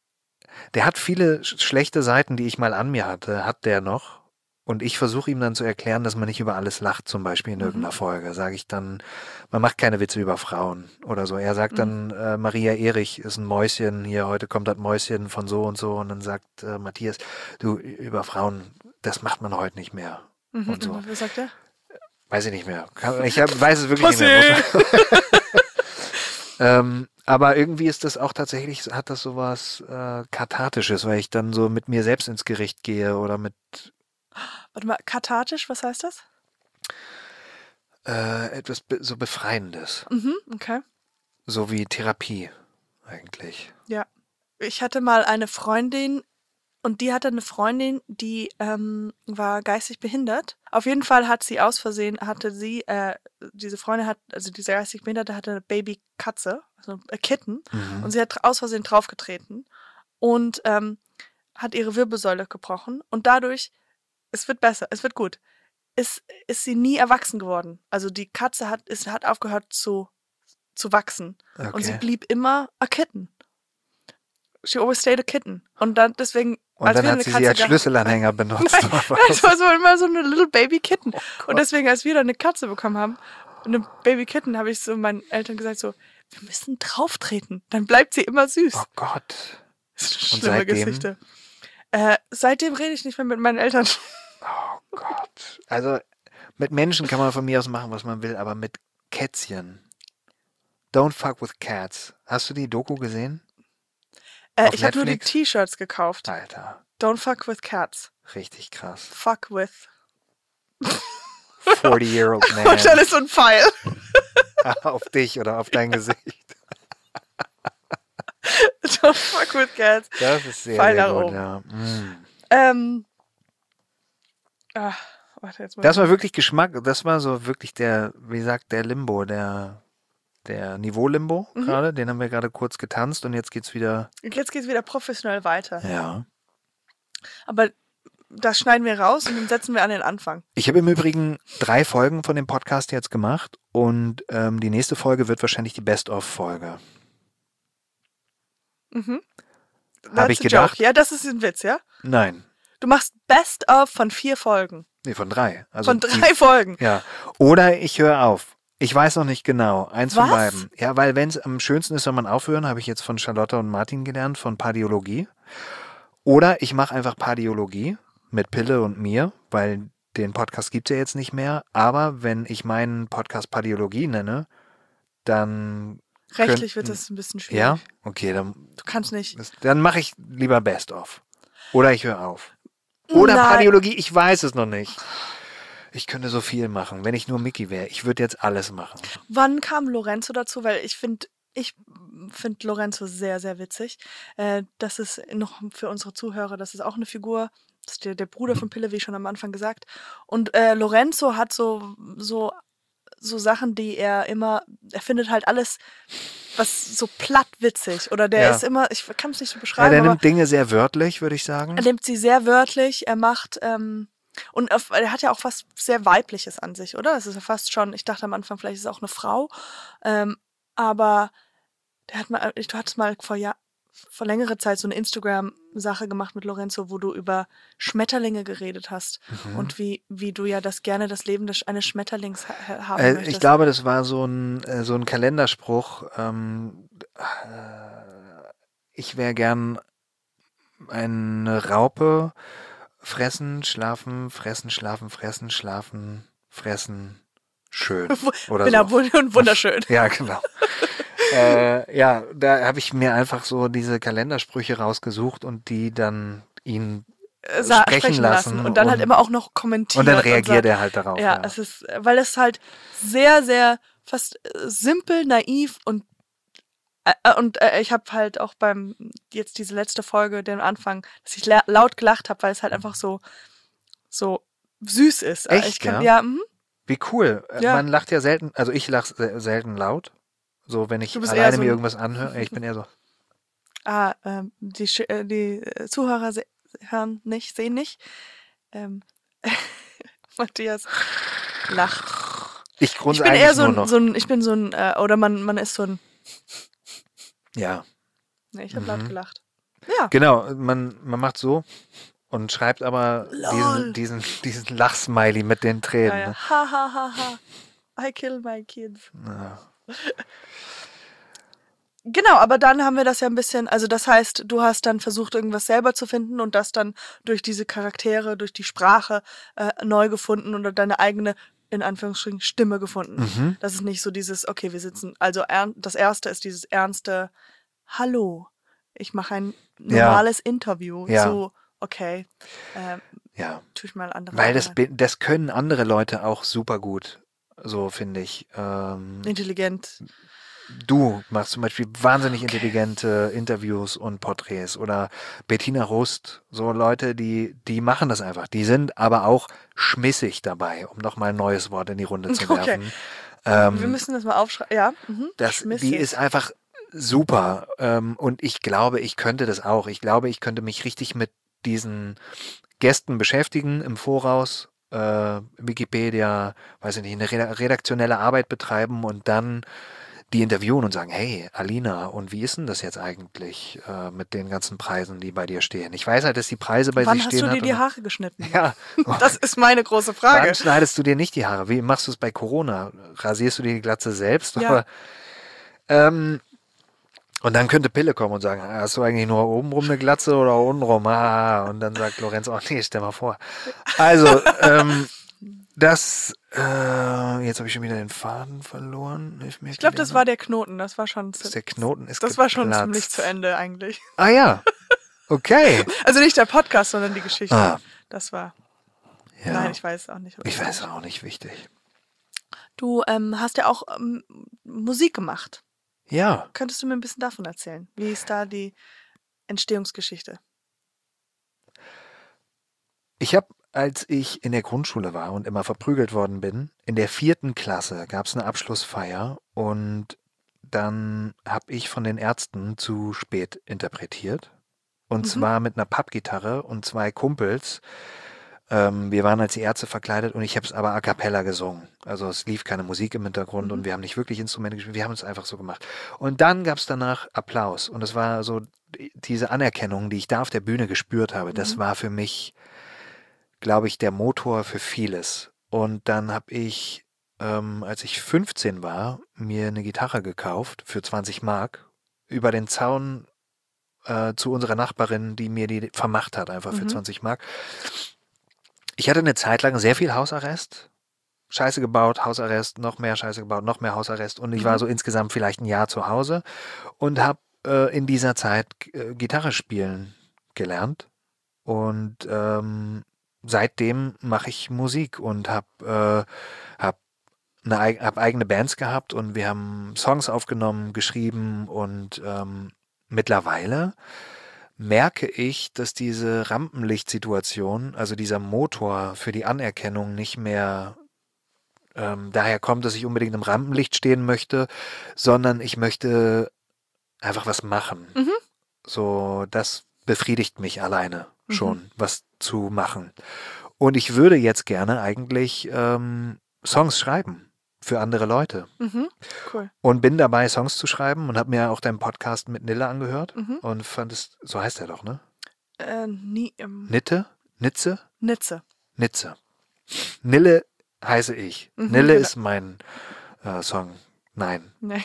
der hat viele sch- schlechte Seiten, die ich mal an mir hatte, hat der noch. Und ich versuche ihm dann zu erklären, dass man nicht über alles lacht, zum Beispiel in Mhm. irgendeiner Folge. Sage ich dann, man macht keine Witze über Frauen oder so. Er sagt Mhm. dann, äh, Maria Erich ist ein Mäuschen, hier heute kommt das Mäuschen von so und so. Und dann sagt äh, Matthias, du, über Frauen, das macht man heute nicht mehr. Mhm, und so. mhm. Was sagt er? Weiß ich nicht mehr. Kann- Ich hab, weiß es wirklich nicht mehr. Muss man- ähm, aber irgendwie ist das auch tatsächlich, hat das sowas äh, Kathartisches, weil ich dann so mit mir selbst ins Gericht gehe oder mit Warte mal, kathartisch, was heißt das? äh, etwas be so Befreiendes. Mhm, okay. So wie Therapie eigentlich. Ja. Ich hatte mal eine Freundin und die hatte eine Freundin, die ähm, war geistig behindert. Auf jeden Fall hat sie aus Versehen, hatte sie, äh, diese Freundin hat, also diese geistig Behinderte hatte eine Babykatze, also ein Kitten, Mhm. und sie hat aus Versehen draufgetreten und ähm, hat ihre Wirbelsäule gebrochen und dadurch, es wird besser, es wird gut, ist, ist sie nie erwachsen geworden. Also die Katze hat, ist, hat aufgehört zu, zu wachsen. Und sie Okay. blieb immer a kitten. She always stayed a kitten. Und dann deswegen, Und als dann wir hat eine sie Katze sie als gehabt- Schlüsselanhänger benutzt. Nein, oder was? das war so immer so eine little baby kitten. Oh Und deswegen, als wir dann eine Katze bekommen haben, eine Baby Kitten, habe ich so meinen Eltern gesagt so, wir müssen drauftreten, dann bleibt sie immer süß. Oh Gott. Das ist und eine schlimme seitdem? Geschichte. Äh, seitdem rede ich nicht mehr mit meinen Eltern. Oh Gott. Also mit Menschen kann man von mir aus machen, was man will, aber mit Kätzchen. Don't fuck with cats. Hast du die Doku gesehen? Äh, Auf ich habe nur die Netflix? T-Shirts gekauft. Alter, Don't fuck with cats. richtig krass. Fuck with. forty-year-old man. Und dann ist so ein Pfeil. auf dich oder auf dein Gesicht. Don't fuck with cats. Das ist sehr, Fall sehr nach gut, oben. ja. Mm. Ähm, ah, warte, jetzt muss Das ich- war wirklich Geschmack, das war so wirklich der, wie sagt der Limbo, der, der Niveau-Limbo Mhm. gerade, den haben wir gerade kurz getanzt und jetzt geht's wieder, Jetzt geht's wieder professionell weiter. ja. Aber das schneiden wir raus und dann setzen wir an den Anfang. Ich habe im Übrigen drei Folgen von dem Podcast jetzt gemacht und ähm, die nächste Folge wird wahrscheinlich die Best-of-Folge. Mhm. Hab That's ich a gedacht. joke. Ja, das ist ein Witz, ja? Nein, Du machst Best of von vier Folgen. nee, von drei. Also Von die- drei Folgen. Ja. Oder ich höre auf. Ich weiß noch nicht genau. Eins von Was? beiden. Ja, weil wenn es am schönsten ist, soll man aufhören, habe ich jetzt von Charlotte und Martin gelernt, von Pardiologie. Oder ich mache einfach Pardiologie mit Pille und mir, weil den Podcast gibt es ja jetzt nicht mehr. Aber wenn ich meinen Podcast Pardiologie nenne, dann Rechtlich könnten- wird das ein bisschen schwierig. ja, okay, dann, Du kannst nicht. dann mache ich lieber Best of. Oder ich höre auf. Oder Nein. Pardiologie, ich weiß es noch nicht. Ich könnte so viel machen, wenn ich nur Mickey wäre. Ich würde jetzt alles machen. Wann kam Lorenzo dazu? Weil ich finde, ich finde Lorenzo sehr, sehr witzig. Äh, das ist noch für unsere Zuhörer, das ist auch eine Figur. Das ist der, der Bruder von Pille, wie schon am Anfang gesagt. Und äh, Lorenzo hat so, so, so Sachen, die er immer, er findet halt alles, was so platt witzig. Oder der Ja. ist immer, ich kann es nicht so Ja, beschreiben, der aber nimmt Dinge sehr wörtlich, würde ich sagen. er nimmt sie sehr wörtlich. Er macht, ähm, und auf, er hat ja auch was sehr Weibliches an sich, oder? Das ist ja fast schon, ich dachte am Anfang, vielleicht ist es auch eine Frau. Ähm, aber der hat mal, du hattest mal vor, Jahr, vor längerer Zeit so eine Instagram-Sache gemacht mit Lorenzo, wo du über Schmetterlinge geredet hast. Mhm. Und wie, wie du ja das gerne das Leben des, eines Schmetterlings ha haben Äh, möchtest. ich glaube, das war so ein, äh, so ein Kalenderspruch. Ähm, äh, ich wäre gern eine Raupe. Fressen, schlafen, fressen, schlafen, fressen, schlafen, fressen, schön. Oder Genau, so. wund- und wunderschön. Ja, genau. äh, ja, da habe ich mir einfach so diese Kalendersprüche rausgesucht und die dann ihn Äh, sa- sprechen lassen Und dann halt und- immer auch noch kommentiert. und dann sagt- reagiert er halt darauf. Ja, es ist, weil es halt sehr, sehr fast äh, simpel, naiv und äh, und äh, ich habe halt auch beim jetzt diese letzte Folge, den Anfang, dass ich la laut gelacht habe, weil es halt einfach so so süß ist. Äh, Echt, ich kann, ja? ja, mhm. Wie cool. Äh, Ja. Man lacht ja selten, also ich lache se- selten laut. So, wenn ich Du bist eher alleine so mir ein- irgendwas anhöre. Ich bin eher so. Ah, ähm, die, Sch- äh, die äh, Zuhörer se hören nicht, sehen nicht. Ähm, Matthias lacht. Ich Ich grunze bin eigentlich eher so nur ein, noch. so ein, ich bin so ein, äh, oder man, man ist so ein, Ja, nee, ich habe Mhm. laut gelacht. Ja. genau. Man, man macht so und schreibt aber Lol. diesen, diesen, diesen Lachsmiley mit den Ja, Tränen. ja. Ne? Ha, ha, ha, ha. I kill my kids. Ja. Genau, aber dann haben wir das ja ein bisschen, also das heißt, du hast dann versucht, irgendwas selber zu finden und das dann durch diese Charaktere, durch die Sprache äh, neu gefunden oder deine eigene, in Anführungsstrichen, Stimme gefunden. Mhm. Das ist nicht so dieses, okay, wir sitzen, also ern- das erste ist dieses ernste, hallo, ich mache ein Ja. normales Interview. Ja. So, okay, ähm, Ja. tue ich mal andere Weil das, Sachen bin- das können andere Leute auch super gut. So finde ich. Ähm, rein. Intelligent. Du machst zum Beispiel wahnsinnig intelligente Interviews und Porträts oder Bettina Rust, so Leute, die, die machen das einfach. Die sind aber auch schmissig dabei, um nochmal ein neues Wort in die Runde zu Okay. werfen. Ähm, Wir müssen das mal aufschreiben. Ja, mhm. das, Schmissig. die ist einfach super. Ähm, und ich glaube, ich könnte das auch. Ich glaube, ich könnte mich richtig mit diesen Gästen beschäftigen im Voraus, äh, Wikipedia, weiß ich nicht, eine reda- redaktionelle Arbeit betreiben und dann die interviewen und sagen, hey, Alina, und wie ist denn das jetzt eigentlich äh, mit den ganzen Preisen, die bei dir stehen? Ich weiß halt, dass die Preise bei Wann sich hast stehen du dir hat die und- Haare geschnitten? Ja. Das ist meine große Frage. Wann schneidest du dir nicht die Haare? Wie machst du es bei Corona? Rasierst du dir die Glatze selbst? Ja. Oder, ähm, und dann könnte Pille kommen und sagen, hast du eigentlich nur obenrum eine Glatze oder untenrum? Ah, und dann sagt Lorenz, oh nee, stell mal vor. Also, ähm, das, äh, jetzt habe ich schon wieder den Faden verloren. Hilf mir Ich glaube, wieder das noch. war der Knoten. Das war schon, Das der Knoten ist das war schon geplatzt. ziemlich zu Ende eigentlich. Ah ja, okay. Also nicht der Podcast, sondern die Geschichte. Ah. Das war. Ja. Nein, ich weiß auch nicht. Ich weiß auch nicht, wichtig. Du ähm, hast ja auch ähm, Musik gemacht. Ja. Könntest du mir ein bisschen davon erzählen? Wie ist da die Entstehungsgeschichte? Ich habe, als ich in der Grundschule war und immer verprügelt worden bin, in der vierten Klasse gab es eine Abschlussfeier und dann habe ich von den Ärzten zu spät interpretiert. Und Mhm. zwar mit einer Pappgitarre und zwei Kumpels. Ähm, wir waren als die Ärzte verkleidet und ich habe es aber a cappella gesungen. Also es lief keine Musik im Hintergrund Mhm. und wir haben nicht wirklich Instrumente gespielt, wir haben es einfach so gemacht. Und dann gab es danach Applaus und es war so die- diese Anerkennung, die ich da auf der Bühne gespürt habe, das Mhm. war für mich, glaube ich, der Motor für vieles. Und dann habe ich, ähm, als ich fünfzehn war, mir eine Gitarre gekauft für zwanzig Mark über den Zaun äh, zu unserer Nachbarin, die mir die vermacht hat, einfach für Mhm. zwanzig Mark. Ich hatte eine Zeit lang sehr viel Hausarrest. Scheiße gebaut, Hausarrest, noch mehr Scheiße gebaut, noch mehr Hausarrest. Und ich war Mhm. so insgesamt vielleicht ein Jahr zu Hause und habe äh, in dieser Zeit äh, Gitarre spielen gelernt. Und ähm, seitdem mache ich Musik und habe äh, hab eine, eig- hab eigene Bands gehabt und wir haben Songs aufgenommen, geschrieben und ähm, mittlerweile merke ich, dass diese Rampenlichtsituation, also dieser Motor für die Anerkennung nicht mehr ähm, daher kommt, dass ich unbedingt im Rampenlicht stehen möchte, sondern ich möchte einfach was machen. Mhm. So, das befriedigt mich alleine Mhm. schon, was zu machen. Und ich würde jetzt gerne eigentlich ähm, Songs schreiben für andere Leute. Mhm. Cool. Und bin dabei, Songs zu schreiben und habe mir auch deinen Podcast mit Nille angehört Mhm. und fand es, so heißt er doch, ne? Äh, nie, ähm, Nitte? Nitze? Nitze. Nitze. Nille heiße ich. Mhm, Nille genau. ist mein äh, Song. Nein. Nee.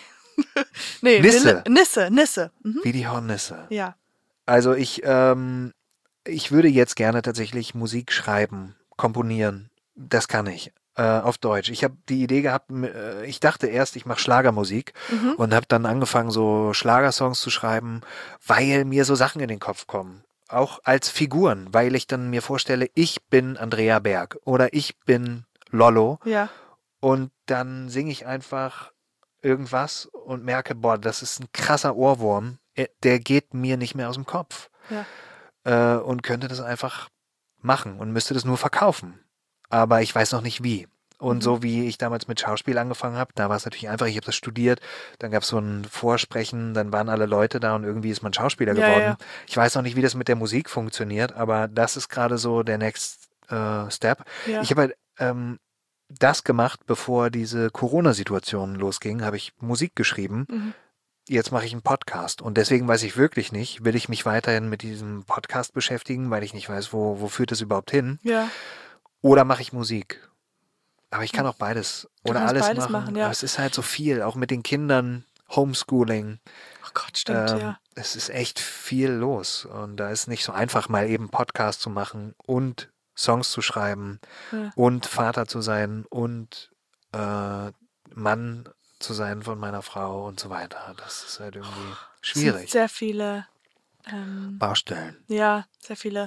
nee, Nisse. Nille- Nisse, Nisse. Mhm. Wie die Hornisse. Ja. Also ich, ähm, ich würde jetzt gerne tatsächlich Musik schreiben, komponieren. Das kann ich. Äh, auf Deutsch. Ich habe die Idee gehabt, m- äh, ich dachte erst, ich mache Schlagermusik Mhm. und habe dann angefangen, so Schlagersongs zu schreiben, weil mir so Sachen in den Kopf kommen. Auch als Figuren, weil ich dann mir vorstelle, ich bin Andrea Berg oder ich bin Lollo Ja. und dann singe ich einfach irgendwas und merke, boah, das ist ein krasser Ohrwurm, äh, der geht mir nicht mehr aus dem Kopf. Ja. Äh, und könnte das einfach machen und müsste das nur verkaufen. Aber ich weiß noch nicht wie. Und Mhm. so wie ich damals mit Schauspiel angefangen habe, da war es natürlich einfach, ich habe das studiert, dann gab es so ein Vorsprechen, dann waren alle Leute da und irgendwie ist man Schauspieler Ja, geworden. ja. Ich weiß noch nicht, wie das mit der Musik funktioniert, aber das ist gerade so der Next äh, Step. Ja. Ich habe halt ähm, das gemacht, bevor diese Corona-Situation losging, habe ich Musik geschrieben. Mhm. Jetzt mache ich einen Podcast und deswegen weiß ich wirklich nicht, will ich mich weiterhin mit diesem Podcast beschäftigen, weil ich nicht weiß, wo, wo führt es überhaupt hin, Ja. oder mache ich Musik. Aber ich kann auch beides Du oder kannst alles beides machen. machen, ja. Aber es ist halt so viel, auch mit den Kindern, Homeschooling. Oh Gott, stimmt, Ähm, ja. Es ist echt viel los und da ist nicht so einfach, mal eben Podcast zu machen und Songs zu schreiben Ja. und Vater zu sein und äh, Mann zu sein von meiner Frau und so weiter. Das ist halt irgendwie Es sind schwierig. sehr viele, ähm, Baustellen. ja, sehr viele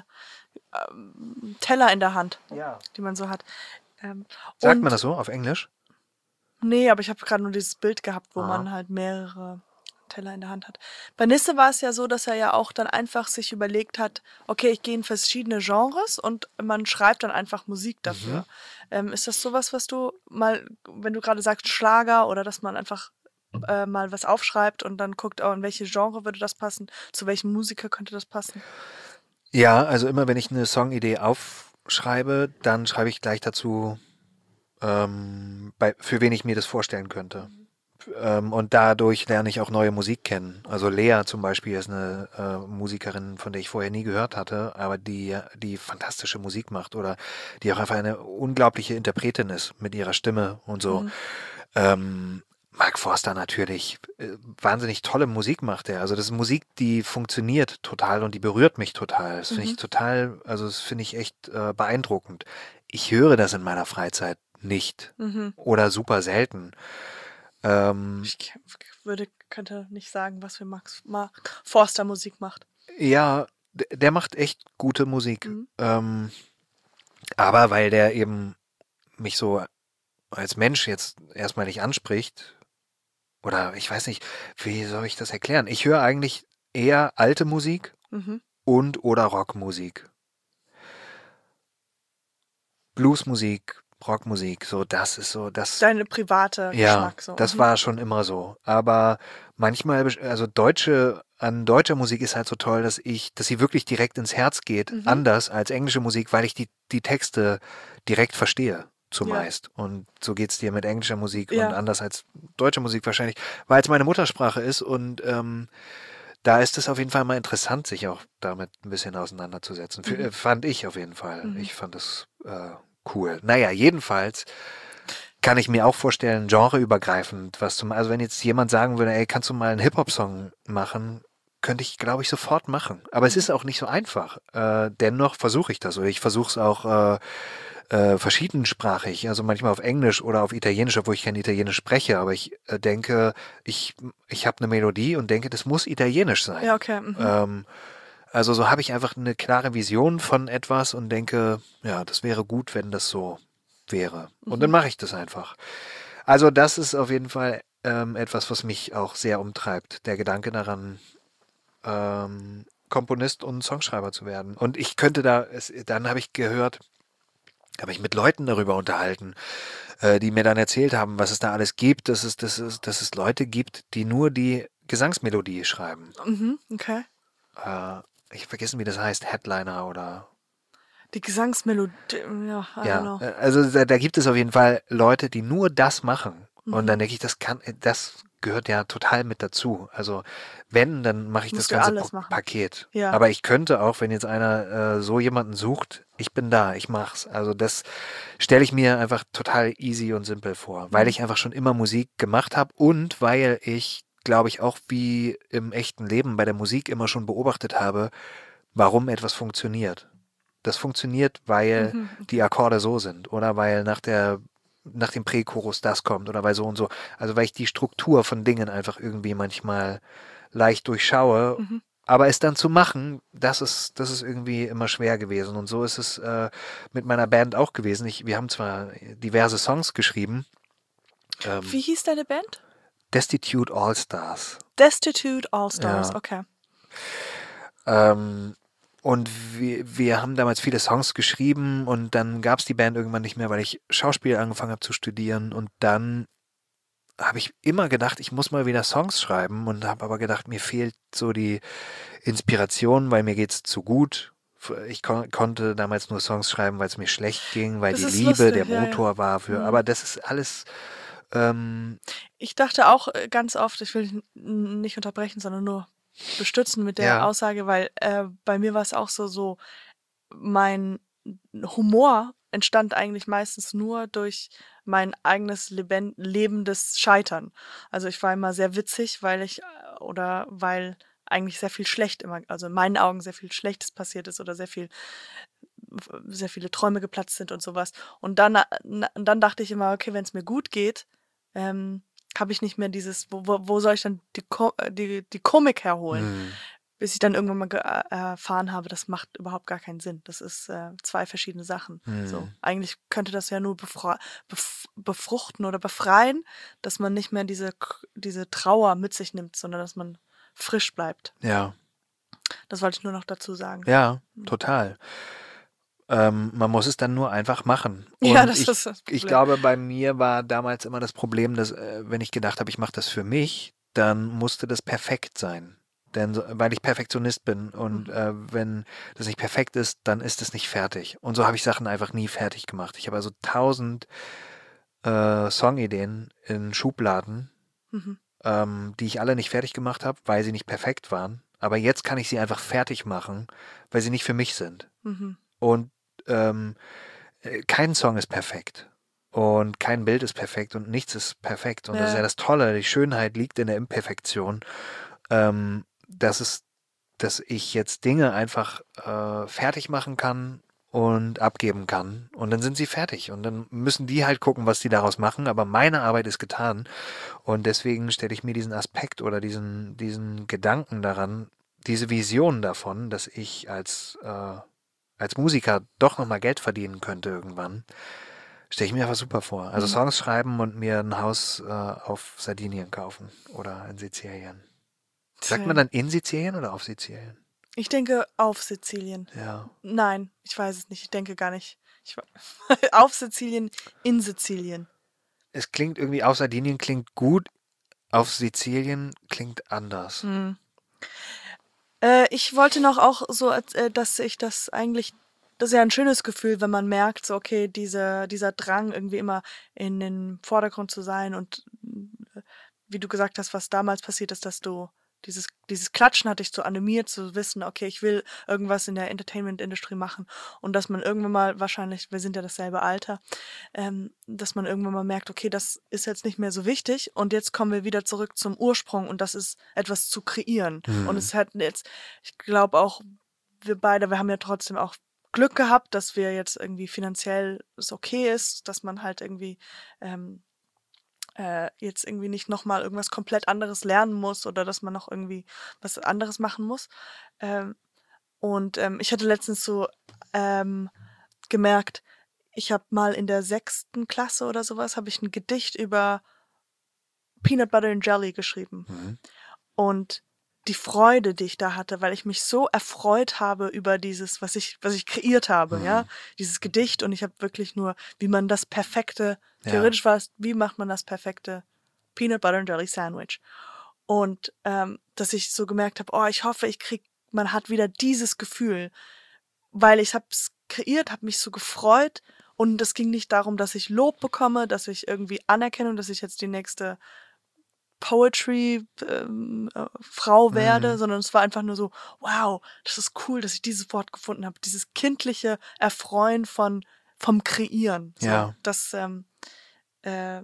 ähm, Teller in der Hand, Ja. die man so hat. Ähm, Sagt und- man das so auf Englisch? Nee, aber ich habe gerade nur dieses Bild gehabt, wo Ah. man halt mehrere Teller in der Hand hat. Bei Nisse war es ja so, dass er ja auch dann einfach sich überlegt hat, okay, ich gehe in verschiedene Genres und man schreibt dann einfach Musik dafür. Mhm. Ähm, ist das sowas, was du mal, wenn du gerade sagst Schlager oder dass man einfach äh, mal was aufschreibt und dann guckt, oh, in welche Genre würde das passen, zu welchem Musiker könnte das passen? Ja, also immer wenn ich eine Songidee aufschreibe, dann schreibe ich gleich dazu, ähm, bei, für wen ich mir das vorstellen könnte. Ähm, und dadurch lerne ich auch neue Musik kennen. Also Lea zum Beispiel ist eine äh, Musikerin, von der ich vorher nie gehört hatte, aber die, die fantastische Musik macht oder die auch einfach eine unglaubliche Interpretin ist mit ihrer Stimme und so. Mhm. Ähm, Mark Forster natürlich, äh, wahnsinnig tolle Musik macht er. Also das ist Musik, die funktioniert total und die berührt mich total. Das finde ich Mhm. total, also das finde ich echt äh, beeindruckend. Ich höre das in meiner Freizeit nicht Mhm. oder super selten. Ähm, Ich k- würde, könnte nicht sagen, was für Max Mark Forster Musik macht. ja, d- der macht echt gute Musik. Mhm. Ähm, aber weil der eben mich so als Mensch jetzt erstmal nicht anspricht oder ich weiß nicht, wie soll ich das erklären? Ich höre eigentlich eher alte Musik Mhm. und oder Rockmusik. Bluesmusik, Rockmusik, so das ist so das. Deine private Ja, Geschmack so. das Mhm. war schon immer so. Aber manchmal, besch- also deutsche, an deutscher Musik ist halt so toll, dass ich, dass sie wirklich direkt ins Herz geht, Mhm. anders als englische Musik, weil ich die, die Texte direkt verstehe, zumeist. Ja. Und so geht's dir mit englischer Musik Ja. und anders als deutsche Musik wahrscheinlich, weil es meine Muttersprache ist und ähm, da ist es auf jeden Fall mal interessant, sich auch damit ein bisschen auseinanderzusetzen. F- Mhm. äh, Fand ich auf jeden Fall. Mhm. Ich fand es äh, cool. Naja, jedenfalls kann ich mir auch vorstellen, genreübergreifend, was zum, also wenn jetzt jemand sagen würde, ey, kannst du mal einen Hip-Hop-Song machen, könnte ich, glaube ich, sofort machen. Aber es ist auch nicht so einfach. Äh, dennoch versuche ich das oder ich versuche es auch äh, äh, verschiedensprachig, also manchmal auf Englisch oder auf Italienisch, obwohl ich kein Italienisch spreche, aber ich äh, denke, ich, ich habe eine Melodie und denke, das muss Italienisch sein. Ja, okay. Mhm. Ähm, also so habe ich einfach eine klare Vision von etwas und denke, ja, das wäre gut, wenn das so wäre. Und dann Mhm. mache ich das einfach. Also das ist auf jeden Fall ähm, etwas, was mich auch sehr umtreibt. Der Gedanke daran, ähm, Komponist und Songschreiber zu werden. Und ich könnte da, es, dann habe ich gehört, habe ich mit Leuten darüber unterhalten, äh, die mir dann erzählt haben, was es da alles gibt, dass es, dass es, dass es Leute gibt, die nur die Gesangsmelodie schreiben. Mhm. Okay. Äh, ich habe vergessen, wie das heißt, Headliner oder Die Gesangsmelodie, ja, I don't ja, know. äh, also da, da gibt es auf jeden Fall Leute, die nur das machen. Und Mhm. dann denke ich, das kann, das gehört ja total mit dazu. Also wenn, dann mache ich das Musst du ganze alles Pa- machen. Paket. Ja. Aber ich könnte auch, wenn jetzt einer äh, so jemanden sucht, ich bin da, ich mach's. Also das stelle ich mir einfach total easy und simpel vor, weil Mhm. ich einfach schon immer Musik gemacht habe und weil ich, glaube ich, auch wie im echten Leben bei der Musik immer schon beobachtet habe, warum etwas funktioniert. Das funktioniert, weil Mhm. die Akkorde so sind oder weil nach der nach dem Prächorus das kommt oder weil so und so. Also weil ich die Struktur von Dingen einfach irgendwie manchmal leicht durchschaue. Mhm. Aber es dann zu machen, das ist, das ist irgendwie immer schwer gewesen. Und so ist es äh, mit meiner Band auch gewesen. Ich, wir haben zwar diverse Songs geschrieben. Ähm, Wie hieß deine Band? Destitute All Stars. Destitute All Stars, Ja. okay. Ähm, und wir, wir haben damals viele Songs geschrieben und dann gab es die Band irgendwann nicht mehr, weil ich Schauspiel angefangen habe zu studieren und dann habe ich immer gedacht, ich muss mal wieder Songs schreiben und habe aber gedacht, mir fehlt so die Inspiration, weil mir geht's zu gut. Ich kon konnte damals nur Songs schreiben, weil es mir schlecht ging, weil Das die ist Liebe lustig, der ja, ja. Motor war für. Mhm. Aber das ist alles. Ähm, Ich dachte auch äh, ganz oft, ich will n- nicht unterbrechen, sondern nur bestützen mit der Ja. Aussage, weil äh, bei mir war es auch so, so mein Humor entstand eigentlich meistens nur durch mein eigenes leben lebendes Scheitern. Also ich war immer sehr witzig, weil ich äh, oder weil eigentlich sehr viel schlecht immer, also in meinen Augen sehr viel Schlechtes passiert ist oder sehr viel sehr viele Träume geplatzt sind und sowas. Und dann, na- dann dachte ich immer, okay, wenn es mir gut geht, ähm, habe ich nicht mehr dieses, wo, wo, wo soll ich dann die, Ko äh, die, die Komik herholen? hm, Bis ich dann irgendwann mal ge- äh, erfahren habe, das macht überhaupt gar keinen Sinn. Das ist äh, zwei verschiedene Sachen. hm. So, eigentlich könnte das ja nur befra bef befruchten oder befreien, dass man nicht mehr diese, K- diese Trauer mit sich nimmt, sondern dass man frisch bleibt. Ja, Das wollte ich nur noch dazu sagen. ja, total. Ähm, man muss es dann nur einfach machen. Ja, Und das ich, ist das ich Problem. glaube, bei mir war damals immer das Problem, dass, äh, wenn ich gedacht habe, ich mache das für mich, dann musste das perfekt sein. Denn so, weil ich Perfektionist bin und Mhm. äh, wenn das nicht perfekt ist, dann ist es nicht fertig. Und so habe ich Sachen einfach nie fertig gemacht. Ich habe also tausend äh, Songideen in Schubladen, Mhm. ähm, die ich alle nicht fertig gemacht habe, weil sie nicht perfekt waren. Aber jetzt kann ich sie einfach fertig machen, weil sie nicht für mich sind. Mhm. Und ähm, äh, kein Song ist perfekt. Und kein Bild ist perfekt und nichts ist perfekt. Und das ist Ja. ja das Tolle. Die Schönheit liegt in der Imperfektion. Ähm, dass es, dass ich jetzt Dinge einfach äh, fertig machen kann und abgeben kann. Und dann sind sie fertig. Und dann müssen die halt gucken, was die daraus machen. Aber meine Arbeit ist getan. Und deswegen stelle ich mir diesen Aspekt oder diesen, diesen Gedanken daran, diese Vision davon, dass ich als, äh, als Musiker doch nochmal Geld verdienen könnte irgendwann, Stelle ich mir einfach super vor. Also Mhm. Songs schreiben und mir ein Haus äh, auf Sardinien kaufen oder in Sizilien. Sagt man dann in Sizilien oder auf Sizilien? Ich denke auf Sizilien. Ja. Nein, ich weiß es nicht. Ich denke gar nicht. Ich, auf Sizilien, in Sizilien. Es klingt irgendwie, auf Sardinien klingt gut, auf Sizilien klingt anders. Hm. Äh, ich wollte noch auch so, äh, dass ich das eigentlich, das ist ja ein schönes Gefühl, wenn man merkt, so okay, diese, dieser Drang irgendwie immer in den Vordergrund zu sein und äh, wie du gesagt hast, was damals passiert ist, dass du dieses, dieses Klatschen hat dich so animiert zu wissen, okay, ich will irgendwas in der Entertainment-Industrie machen und dass man irgendwann mal, wahrscheinlich, wir sind ja dasselbe Alter, ähm, dass man irgendwann mal merkt, okay, das ist jetzt nicht mehr so wichtig und jetzt kommen wir wieder zurück zum Ursprung und das ist etwas zu kreieren. Mhm. Und es hat jetzt, ich glaube auch, wir beide, wir haben ja trotzdem auch Glück gehabt, dass wir jetzt irgendwie finanziell es okay ist, dass man halt irgendwie ähm, äh, jetzt irgendwie nicht nochmal irgendwas komplett anderes lernen muss oder dass man noch irgendwie was anderes machen muss. Ähm, und ähm, ich hatte letztens so ähm, gemerkt, ich habe mal in der sechsten Klasse oder sowas, habe ich ein Gedicht über Peanut Butter and Jelly geschrieben. Mhm. Und die Freude, die ich da hatte, weil ich mich so erfreut habe über dieses, was ich, was ich kreiert habe, Mhm. ja, dieses Gedicht und ich habe wirklich nur, wie man das perfekte, Ja. theoretisch war es, wie macht man das perfekte Peanut Butter and Jelly Sandwich? Und ähm, dass ich so gemerkt habe, oh, ich hoffe, ich krieg, man hat wieder dieses Gefühl, weil ich hab's kreiert, habe mich so gefreut und es ging nicht darum, dass ich Lob bekomme, dass ich irgendwie Anerkennung, dass ich jetzt die nächste Poetry-Frau ähm, äh, Frau werde, Mhm. sondern es war einfach nur so, wow, das ist cool, dass ich dieses Wort gefunden habe. Dieses kindliche Erfreuen von vom Kreieren. So, Ja. Das, ähm, äh,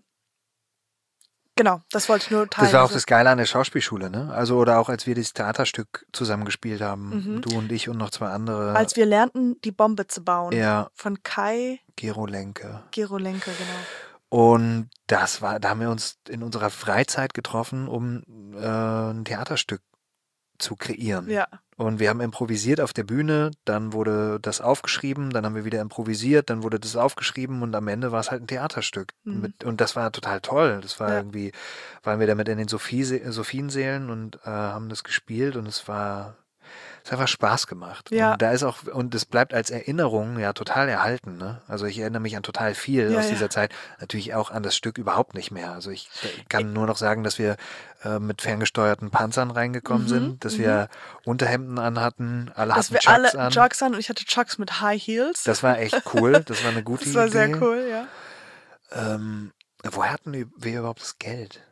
genau, das wollte ich nur teilen. Das war auch so. das Geile an der Schauspielschule, ne? Also, oder auch als wir dieses Theaterstück zusammengespielt haben, Mhm. du und ich und noch zwei andere. Als wir lernten, die Bombe zu bauen. Ja, Von Kai Gero Lenke. Gerolenke, genau. Und das war, da haben wir uns in unserer Freizeit getroffen, um äh, ein Theaterstück zu kreieren. Ja. Und wir haben improvisiert auf der Bühne, dann wurde das aufgeschrieben, dann haben wir wieder improvisiert, dann wurde das aufgeschrieben und am Ende war es halt ein Theaterstück. Mhm. Mit, und das war total toll. Das war Ja. irgendwie, waren wir damit in den Sophie, Sophiensälen und äh, haben das gespielt und es war, es hat einfach Spaß gemacht. Ja. Und da ist auch, und es bleibt als Erinnerung ja total erhalten. Ne? Also ich erinnere mich an total viel Ja, aus ja. dieser Zeit. Natürlich auch an das Stück überhaupt nicht mehr. Also ich kann nur noch sagen, dass wir äh, mit ferngesteuerten Panzern reingekommen Mhm, sind, dass mhm. wir Unterhemden anhatten, alle Dass hatten wir Chucks alle an. Chucks an und ich hatte Chucks mit High Heels. Das war echt cool. Das war eine gute Das war Idee. sehr cool, ja. Ähm, woher hatten wir überhaupt das Geld?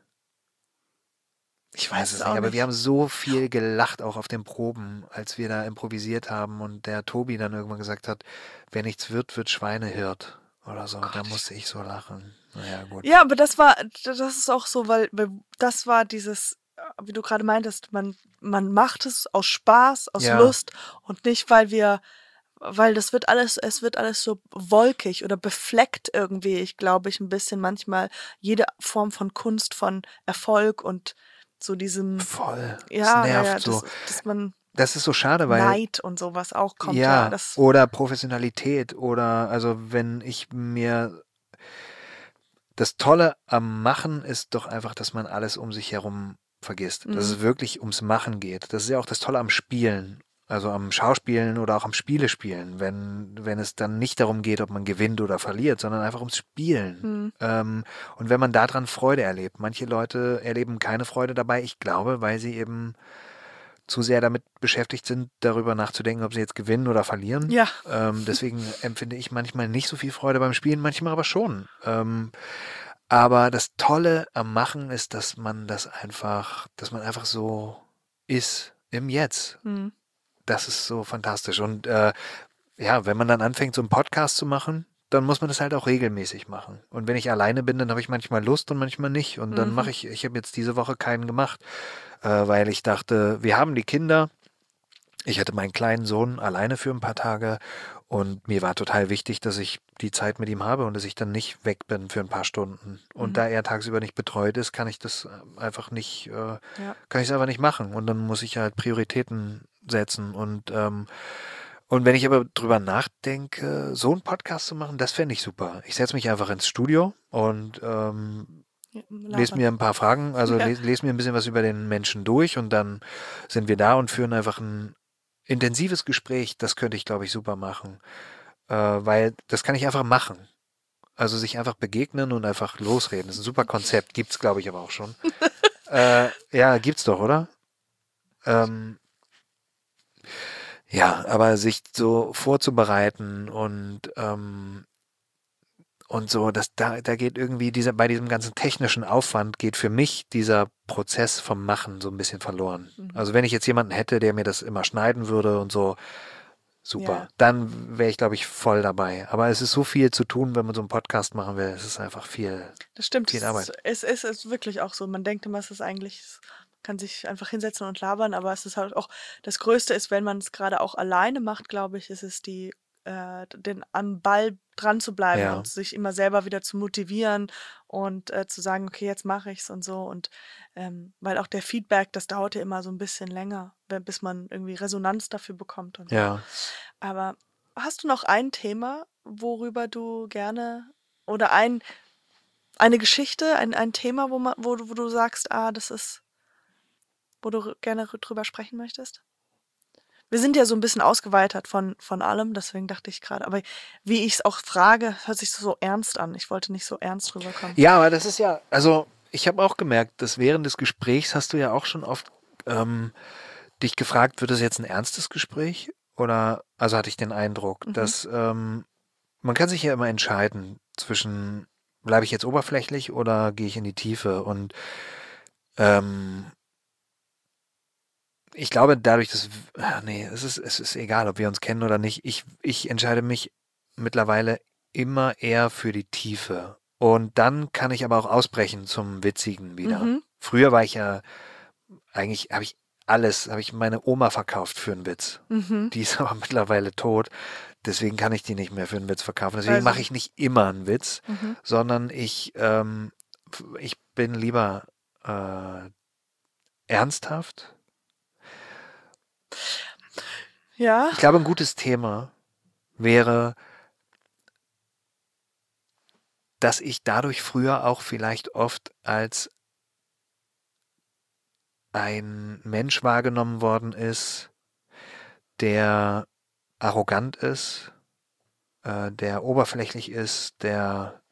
Ich weiß es auch nicht, aber nicht. wir haben so viel gelacht, auch auf den Proben, als wir da improvisiert haben und der Tobi dann irgendwann gesagt hat, wer nichts wird, wird Schweinehirt oder so. Da musste ich so lachen. Naja, gut. Ja, aber das war, das ist auch so, weil, weil das war dieses, wie du gerade meintest, man, man macht es aus Spaß, aus Ja. Lust und nicht, weil wir, weil das wird alles, es wird alles so wolkig oder befleckt irgendwie, ich glaube ich, ein bisschen manchmal jede Form von Kunst, von Erfolg und so diesem, Voll. ja, das nervt ja, so. dass, dass man Das ist so schade, weil Neid und sowas auch kommt. Ja, ja, das, oder Professionalität oder also wenn ich mir das Tolle am Machen ist doch einfach, dass man alles um sich herum vergisst. Dass Mhm. es wirklich ums Machen geht. Das ist ja auch das Tolle am Spielen. Also am Schauspielen oder auch am Spielespielen, wenn, wenn es dann nicht darum geht, ob man gewinnt oder verliert, sondern einfach ums Spielen. Mhm. Ähm, und wenn man daran Freude erlebt. Manche Leute erleben keine Freude dabei, ich glaube, weil sie eben zu sehr damit beschäftigt sind, darüber nachzudenken, ob sie jetzt gewinnen oder verlieren. ja, Ähm, deswegen empfinde ich manchmal nicht so viel Freude beim Spielen, manchmal aber schon. Ähm, aber das Tolle am Machen ist, dass man das einfach, dass man einfach so ist im Jetzt. mhm. Das ist so fantastisch. Und äh, ja, wenn man dann anfängt, so einen Podcast zu machen, dann muss man das halt auch regelmäßig machen. Und wenn ich alleine bin, dann habe ich manchmal Lust und manchmal nicht. Und dann Mhm. mache ich, ich habe jetzt diese Woche keinen gemacht, äh, weil ich dachte, wir haben die Kinder. Ich hatte meinen kleinen Sohn alleine für ein paar Tage und mir war total wichtig, dass ich die Zeit mit ihm habe und dass ich dann nicht weg bin für ein paar Stunden. Und Mhm. da er tagsüber nicht betreut ist, kann ich das einfach nicht, äh, Ja. kann ich es einfach nicht machen. Und dann muss ich halt Prioritäten setzen und ähm, Und wenn ich aber drüber nachdenke, so einen Podcast zu machen, das fände ich super. Ich setze mich einfach ins Studio und ähm, Ja, lese labern. mir ein paar Fragen, also Ja. lese, lese mir ein bisschen was über den Menschen durch und dann sind wir da und führen einfach ein intensives Gespräch. Das könnte ich, glaube ich, super machen, äh, weil das kann ich einfach machen. Also sich einfach begegnen und einfach losreden. Das ist ein super Konzept, gibt's, glaube ich, aber auch schon. äh, ja, gibt's doch, oder? Ähm, ja, aber sich so vorzubereiten und ähm, und so, dass da, da geht irgendwie dieser, bei diesem ganzen technischen Aufwand geht für mich dieser Prozess vom Machen so ein bisschen verloren. Mhm. Also wenn ich jetzt jemanden hätte, der mir das immer schneiden würde und so, super. Ja. Dann wäre ich, glaube ich, voll dabei. Aber es ist so viel zu tun, wenn man so einen Podcast machen will. Es ist einfach viel. Das stimmt. Viel Es Arbeit. ist, es ist, es ist wirklich auch so. Man denkt immer, es ist eigentlich, es kann sich einfach hinsetzen und labern, aber es ist halt auch, das Größte ist, wenn man es gerade auch alleine macht, glaube ich, ist es die, äh, den am Ball dran zu bleiben Ja. und sich immer selber wieder zu motivieren und äh, zu sagen, okay, jetzt mache ich's und so. Und ähm, weil auch der Feedback, das dauert ja immer so ein bisschen länger, wenn- bis man irgendwie Resonanz dafür bekommt und so. Ja. Aber hast du noch ein Thema, worüber du gerne oder ein, eine Geschichte, ein, ein Thema, wo, man, wo, du- wo du sagst, ah, das ist, wo du gerne drüber sprechen möchtest? Wir sind ja so ein bisschen ausgeweitet von, von allem, deswegen dachte ich gerade, aber wie ich es auch frage, hört sich so ernst an. Ich wollte nicht so ernst rüberkommen. Ja, aber das ist ja, also ich habe auch gemerkt, dass während des Gesprächs hast du ja auch schon oft ähm, dich gefragt, wird es jetzt ein ernstes Gespräch? Oder, also hatte ich den Eindruck, Mhm. dass ähm, man kann sich ja immer entscheiden zwischen, bleibe ich jetzt oberflächlich oder gehe ich in die Tiefe? Und ähm, ich glaube, dadurch, dass, ach nee, es ist, es ist egal, ob wir uns kennen oder nicht. Ich, ich entscheide mich mittlerweile immer eher für die Tiefe. Und dann kann ich aber auch ausbrechen zum Witzigen wieder. Mhm. Früher war ich ja, eigentlich habe ich alles, habe ich meine Oma verkauft für einen Witz. Mhm. Die ist aber mittlerweile tot. Deswegen kann ich die nicht mehr für einen Witz verkaufen. Deswegen Also- mache ich nicht immer einen Witz, Mhm. sondern ich, ähm, ich bin lieber äh, ernsthaft. Ja. Ich glaube, ein gutes Thema wäre, dass ich dadurch früher auch vielleicht oft als ein Mensch wahrgenommen worden ist, der arrogant ist, äh, der oberflächlich ist, der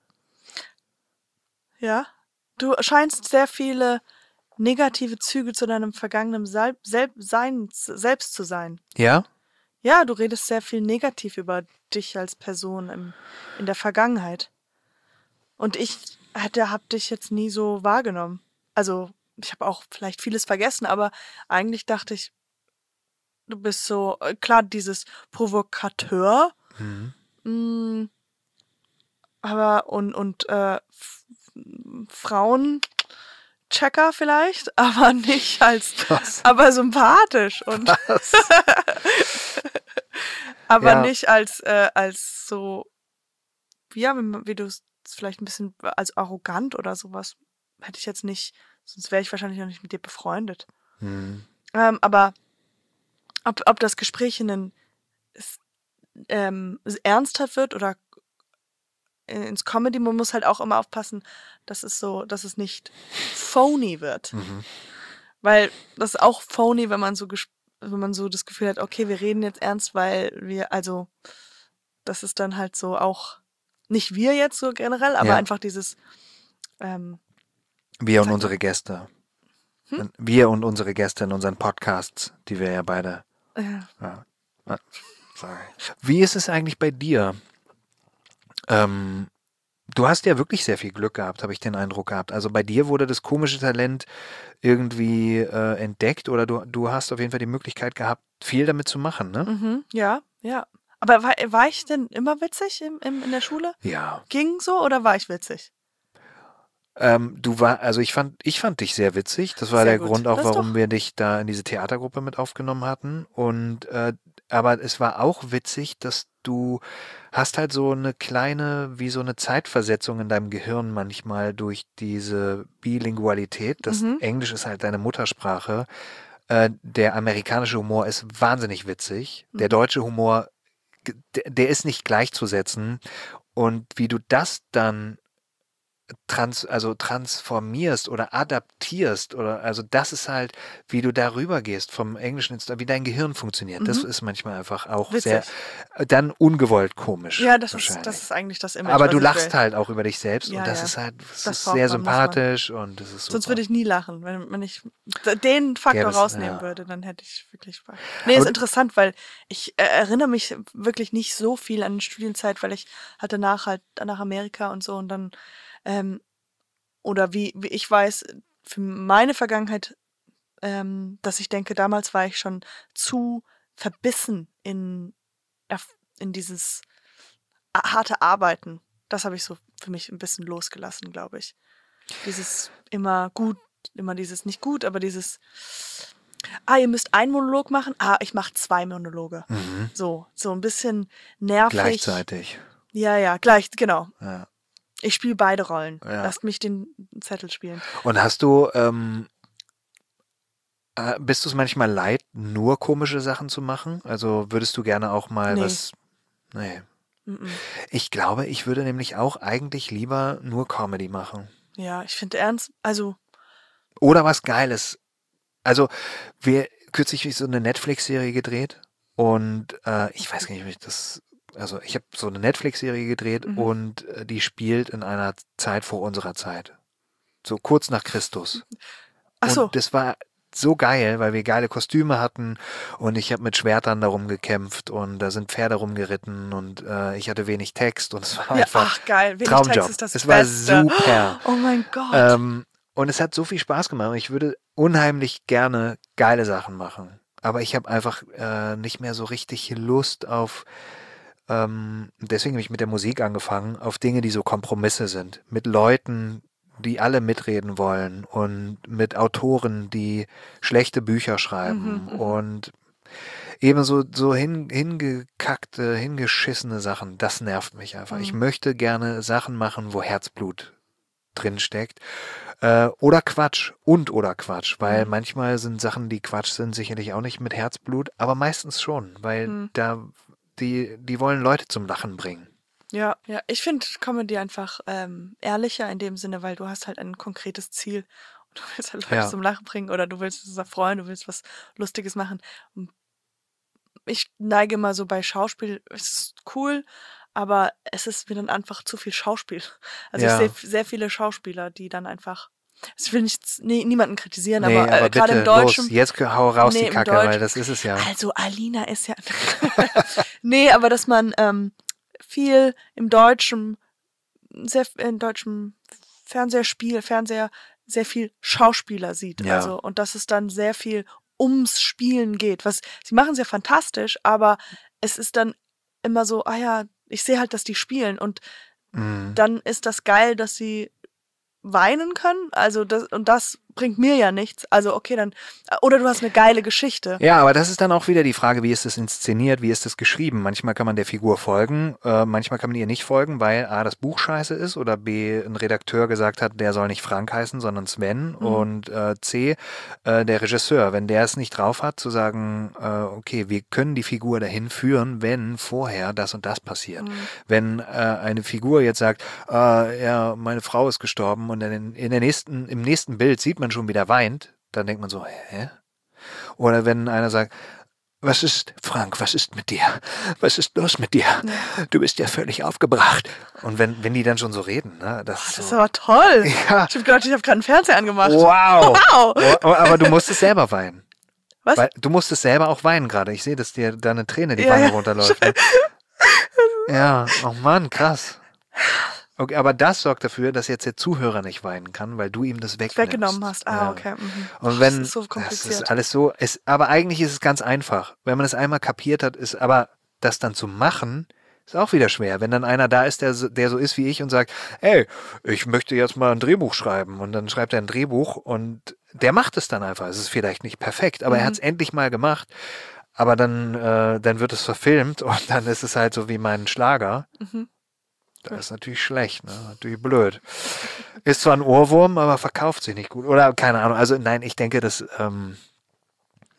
Ja. Du scheinst sehr viele negative Züge zu deinem vergangenen Sel Sel Sein, selbst zu sein. ja, Ja, du redest sehr viel negativ über dich als Person im, in der Vergangenheit. Und ich hätte, hab dich jetzt nie so wahrgenommen. Also, ich habe auch vielleicht vieles vergessen, aber eigentlich dachte ich, du bist so, äh, klar, dieses Provokateur, mhm. mh, aber und, und äh, F- Frauenchecker vielleicht, aber nicht als, Was? aber sympathisch und Was? aber Ja. nicht als, äh, als so, ja, wie, man- wie du es vielleicht ein bisschen als arrogant oder sowas. Hätte ich jetzt nicht, sonst wäre ich wahrscheinlich noch nicht mit dir befreundet. Mhm. Ähm, aber ob, ob das Gespräch in ein, es, ähm, ernsthaft wird oder ins Comedy, man muss halt auch immer aufpassen, dass es so, dass es nicht phony wird. Mhm. Weil das ist auch phony, wenn man so ges- wenn man so das Gefühl hat, okay, wir reden jetzt ernst, weil wir, also das ist dann halt so auch, nicht wir jetzt so generell, aber Ja. einfach dieses, ähm, Wir und Sag mal. unsere Gäste. Hm? Wir und unsere Gäste in unseren Podcasts, die wir ja beide. äh, Ja. Ah, sorry. Wie ist es eigentlich bei dir? Ähm, du hast ja wirklich sehr viel Glück gehabt, habe ich den Eindruck gehabt. Also bei dir wurde das komische Talent irgendwie äh, entdeckt oder du, du hast auf jeden Fall die Möglichkeit gehabt, viel damit zu machen, ne? mhm, ja, ja. Aber war, war ich denn immer witzig im, im, in der Schule? Ja. Ging so oder war ich witzig? Ähm, du war, also ich fand, ich fand dich sehr witzig. Das war Sehr der gut. Grund auch, Das ist warum doch- wir dich da in diese Theatergruppe mit aufgenommen hatten. Und äh, aber es war auch witzig, dass du hast halt so eine kleine, wie so eine Zeitversetzung in deinem Gehirn manchmal durch diese Bilingualität. Das Mhm. Englisch ist halt deine Muttersprache. Äh, der amerikanische Humor ist wahnsinnig witzig. Der Mhm. deutsche Humor, g- der, der ist nicht gleichzusetzen. Und wie du das dann trans, also transformierst oder adaptierst oder also das ist halt, wie du darüber gehst vom Englischen ins, wie dein Gehirn funktioniert. Das Mhm. ist manchmal einfach auch Witzig. sehr, äh, dann ungewollt komisch. Ja, das ist, wahrscheinlich. das ist eigentlich das Image. Aber was du ich lachst will. halt auch über dich selbst Ja, und das ja. ist halt, das Das ist braucht sehr man, muss man. sympathisch und das ist super. Sonst würde ich nie lachen. Wenn, wenn ich d- den Faktor das- rausnehmen ja. würde, dann hätte ich wirklich Spaß. Nee, ist Aber- interessant, weil ich äh, erinnere mich wirklich nicht so viel an die Studienzeit, weil ich halt danach halt nach Amerika und so und dann, ähm, oder wie, wie ich weiß, für meine Vergangenheit, ähm, dass ich denke, damals war ich schon zu verbissen in, erf- in dieses a- harte Arbeiten. Das habe ich so für mich ein bisschen losgelassen, glaube ich. Dieses immer gut, immer dieses nicht gut, aber dieses, ah, ihr müsst einen Monolog machen, ah, ich mache zwei Monologe. Mhm. So, so ein bisschen nervig. Gleichzeitig. Ja, ja, gleich, genau. Ja. Ich spiele beide Rollen. Ja. Lasst mich den Zettel spielen. Und hast du, ähm, äh, bist du es manchmal leid, nur komische Sachen zu machen? Also würdest du gerne auch mal Nee. was. Nee. Mm-mm. Ich glaube, ich würde nämlich auch eigentlich lieber nur Comedy machen. Ja, ich finde ernst, also, Oder was Geiles. Also, wir kürzlich so eine Netflix-Serie gedreht und äh, ich weiß gar nicht, wie ich das. Also, ich habe so eine Netflix-Serie gedreht Mhm. und äh, die spielt in einer Zeit vor unserer Zeit. So kurz nach Christus. ach so, Und das war so geil, weil wir geile Kostüme hatten und ich habe mit Schwertern darum gekämpft und da sind Pferde rumgeritten und äh, ich hatte wenig Text und es war ja, einfach ach geil, wenig Traumjob. Text ist das Es war Beste. super. Oh mein Gott. Ähm, und es hat so viel Spaß gemacht und ich würde unheimlich gerne geile Sachen machen. Aber ich habe einfach äh, nicht mehr so richtig Lust auf, ähm, deswegen habe ich mit der Musik angefangen, auf Dinge, die so Kompromisse sind. Mit Leuten, die alle mitreden wollen und mit Autoren, die schlechte Bücher schreiben Mhm, mhm. und eben so, so hin, hingekackte, hingeschissene Sachen. Das nervt mich einfach. Ich Mhm. möchte gerne Sachen machen, wo Herzblut drin steckt. Äh, oder Quatsch und oder Quatsch, weil Mhm. manchmal sind Sachen, die Quatsch sind, sicherlich auch nicht mit Herzblut, aber meistens schon, weil Mhm. da die, die wollen Leute zum Lachen bringen. Ja, ja, ich finde Comedy einfach ähm, ehrlicher in dem Sinne, weil du hast halt ein konkretes Ziel und du willst halt Leute Ja. zum Lachen bringen oder du willst es erfreuen, du willst was Lustiges machen. Und ich neige immer so bei Schauspiel, es ist cool, aber es ist mir dann einfach zu viel Schauspiel. Also Ja. ich sehe sehr viele Schauspieler, die dann einfach, ich will nicht, nie, niemanden kritisieren, Nee, aber, aber äh, gerade bitte, im Deutschen. los, jetzt hau raus Nee, die im Kacke, Deutsch- weil das ist es ja. Also Alina ist ja. Nee, aber dass man ähm, viel im deutschen, sehr im deutschen Fernsehspiel, Fernseher sehr viel Schauspieler sieht. Ja. Also, und dass es dann sehr viel ums Spielen geht. Was, sie machen es ja fantastisch, aber es ist dann immer so, ah ja, ich sehe halt, dass die spielen und Mhm. dann ist das geil, dass sie weinen können. Also das, und das bringt mir ja nichts. Also okay, dann, oder du hast eine geile Geschichte. Ja, aber das ist dann auch wieder die Frage, wie ist es inszeniert, wie ist es geschrieben? Manchmal kann man der Figur folgen, äh, manchmal kann man ihr nicht folgen, weil A, das Buch scheiße ist oder B, ein Redakteur gesagt hat, der soll nicht Frank heißen, sondern Sven Mhm. und äh, C, äh, der Regisseur, wenn der es nicht drauf hat, zu sagen, äh, okay, wir können die Figur dahin führen, wenn vorher das und das passiert. Mhm. Wenn äh, eine Figur jetzt sagt, äh, ja, meine Frau ist gestorben und in, in der nächsten, im nächsten Bild sieht man schon, wie der weint, dann denkt man so, hä? Oder wenn einer sagt, was ist, Frank, was ist mit dir? Was ist los mit dir? Du bist ja völlig aufgebracht. Und wenn, wenn die dann schon so reden, ne, das, Das ist ist so, aber toll. ja, Ich habe gedacht, ich habe gerade einen Fernseher angemacht. wow. Wow. Oh, aber du musstest selber weinen. Was? Weil, du musstest selber auch weinen gerade. Ich sehe, dass dir da eine Träne die Ja, Wange ja. runterläuft. Ne? Ja, oh Mann, krass. Okay, aber das sorgt dafür, dass jetzt der Zuhörer nicht weinen kann, weil du ihm das wegnimmst. Weggenommen hast. Ah, Ja. okay. Mhm. Und Ach, wenn, das ist so das kompliziert. ist alles so, ist, aber eigentlich ist es ganz einfach. Wenn man es einmal kapiert hat, ist aber das dann zu machen, ist auch wieder schwer. Wenn dann einer da ist, der, so- der so ist wie ich und sagt, ey, ich möchte jetzt mal ein Drehbuch schreiben und dann schreibt er ein Drehbuch und der macht es dann einfach. Es ist vielleicht nicht perfekt, aber er Mhm. hat es endlich mal gemacht. Aber dann, äh, dann wird es verfilmt und dann ist es halt so wie mein Schlager. Mhm. Das ist natürlich schlecht, ne? Natürlich blöd. Ist zwar ein Ohrwurm, aber verkauft sich nicht gut. Oder keine Ahnung. Also nein, ich denke, dass ähm,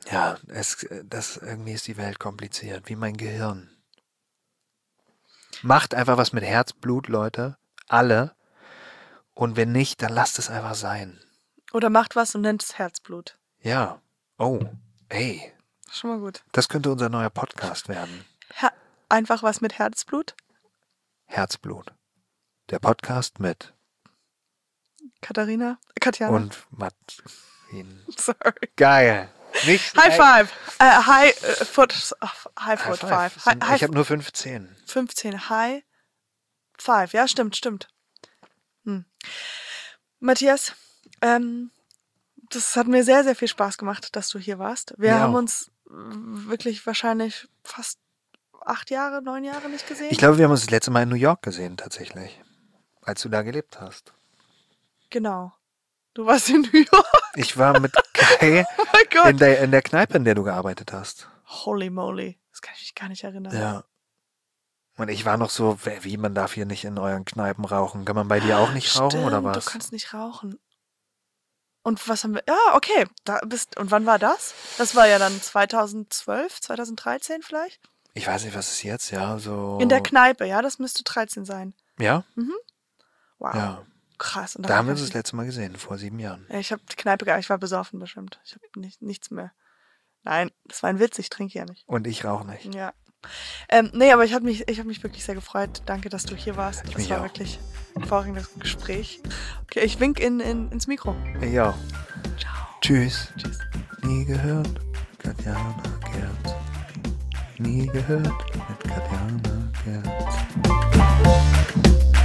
Ja, es, das irgendwie ist die Welt kompliziert, wie mein Gehirn. Macht einfach was mit Herzblut, Leute. Alle. Und wenn nicht, dann lasst es einfach sein. Oder macht was und nennt es Herzblut. Ja. Oh, ey. Schon mal gut. Das könnte unser neuer Podcast werden. Her- einfach was mit Herzblut. Herzblut. Der Podcast mit Katharina, Katjana. und Martin. Sorry. Geil. Nicht, High five. Äh, high äh, foot. äh, High foot High five. five. High, high Ich habe nur fünfzehn. fünfzehn. High five. Ja, stimmt, stimmt. Hm. Matthias, ähm, das hat mir sehr, sehr viel Spaß gemacht, dass du hier warst. Wir Mir haben auch. uns wirklich wahrscheinlich fast acht Jahre, neun Jahre nicht gesehen. Ich glaube, wir haben uns das letzte Mal in New York gesehen, tatsächlich. Als du da gelebt hast. Genau. Du warst in New York. Ich war mit Kai Oh mein Gott. in der, in der Kneipe, in der du gearbeitet hast. Holy moly. Das kann ich mich gar nicht erinnern. Ja. Und ich war noch so, wer- wie, man darf hier nicht in euren Kneipen rauchen. Kann man bei dir auch nicht rauchen oder Stimmt, was? Du kannst nicht rauchen. Und was haben wir? Ja, okay. Da bist, und wann war das? Das war ja dann zweitausendzwölf, zweitausenddreizehn vielleicht? Ich weiß nicht, was ist jetzt, ja, so. In der Kneipe, ja, das müsste dreizehn sein. Ja? Wow. Ja. Krass. Und Da haben wir kann uns das ich- letzte Mal gesehen, vor sieben Jahren. Ja, ich habe die Kneipe gar ich war besoffen bestimmt. Ich habe nicht, nichts mehr. Nein, das war ein Witz, ich trinke ja nicht. Und ich rauche nicht. Ja. Ähm, nee, aber ich habe mich, ich hab mich wirklich sehr gefreut. Danke, dass du hier warst. Das mich war auch. wirklich ein hervorragendes Gespräch. Okay, ich wink in, in, ins Mikro. Ja. Ciao. Tschüss. Tschüss. Nie gehört, Katjana Gerz. Nie gehört mit Katjana Gerz.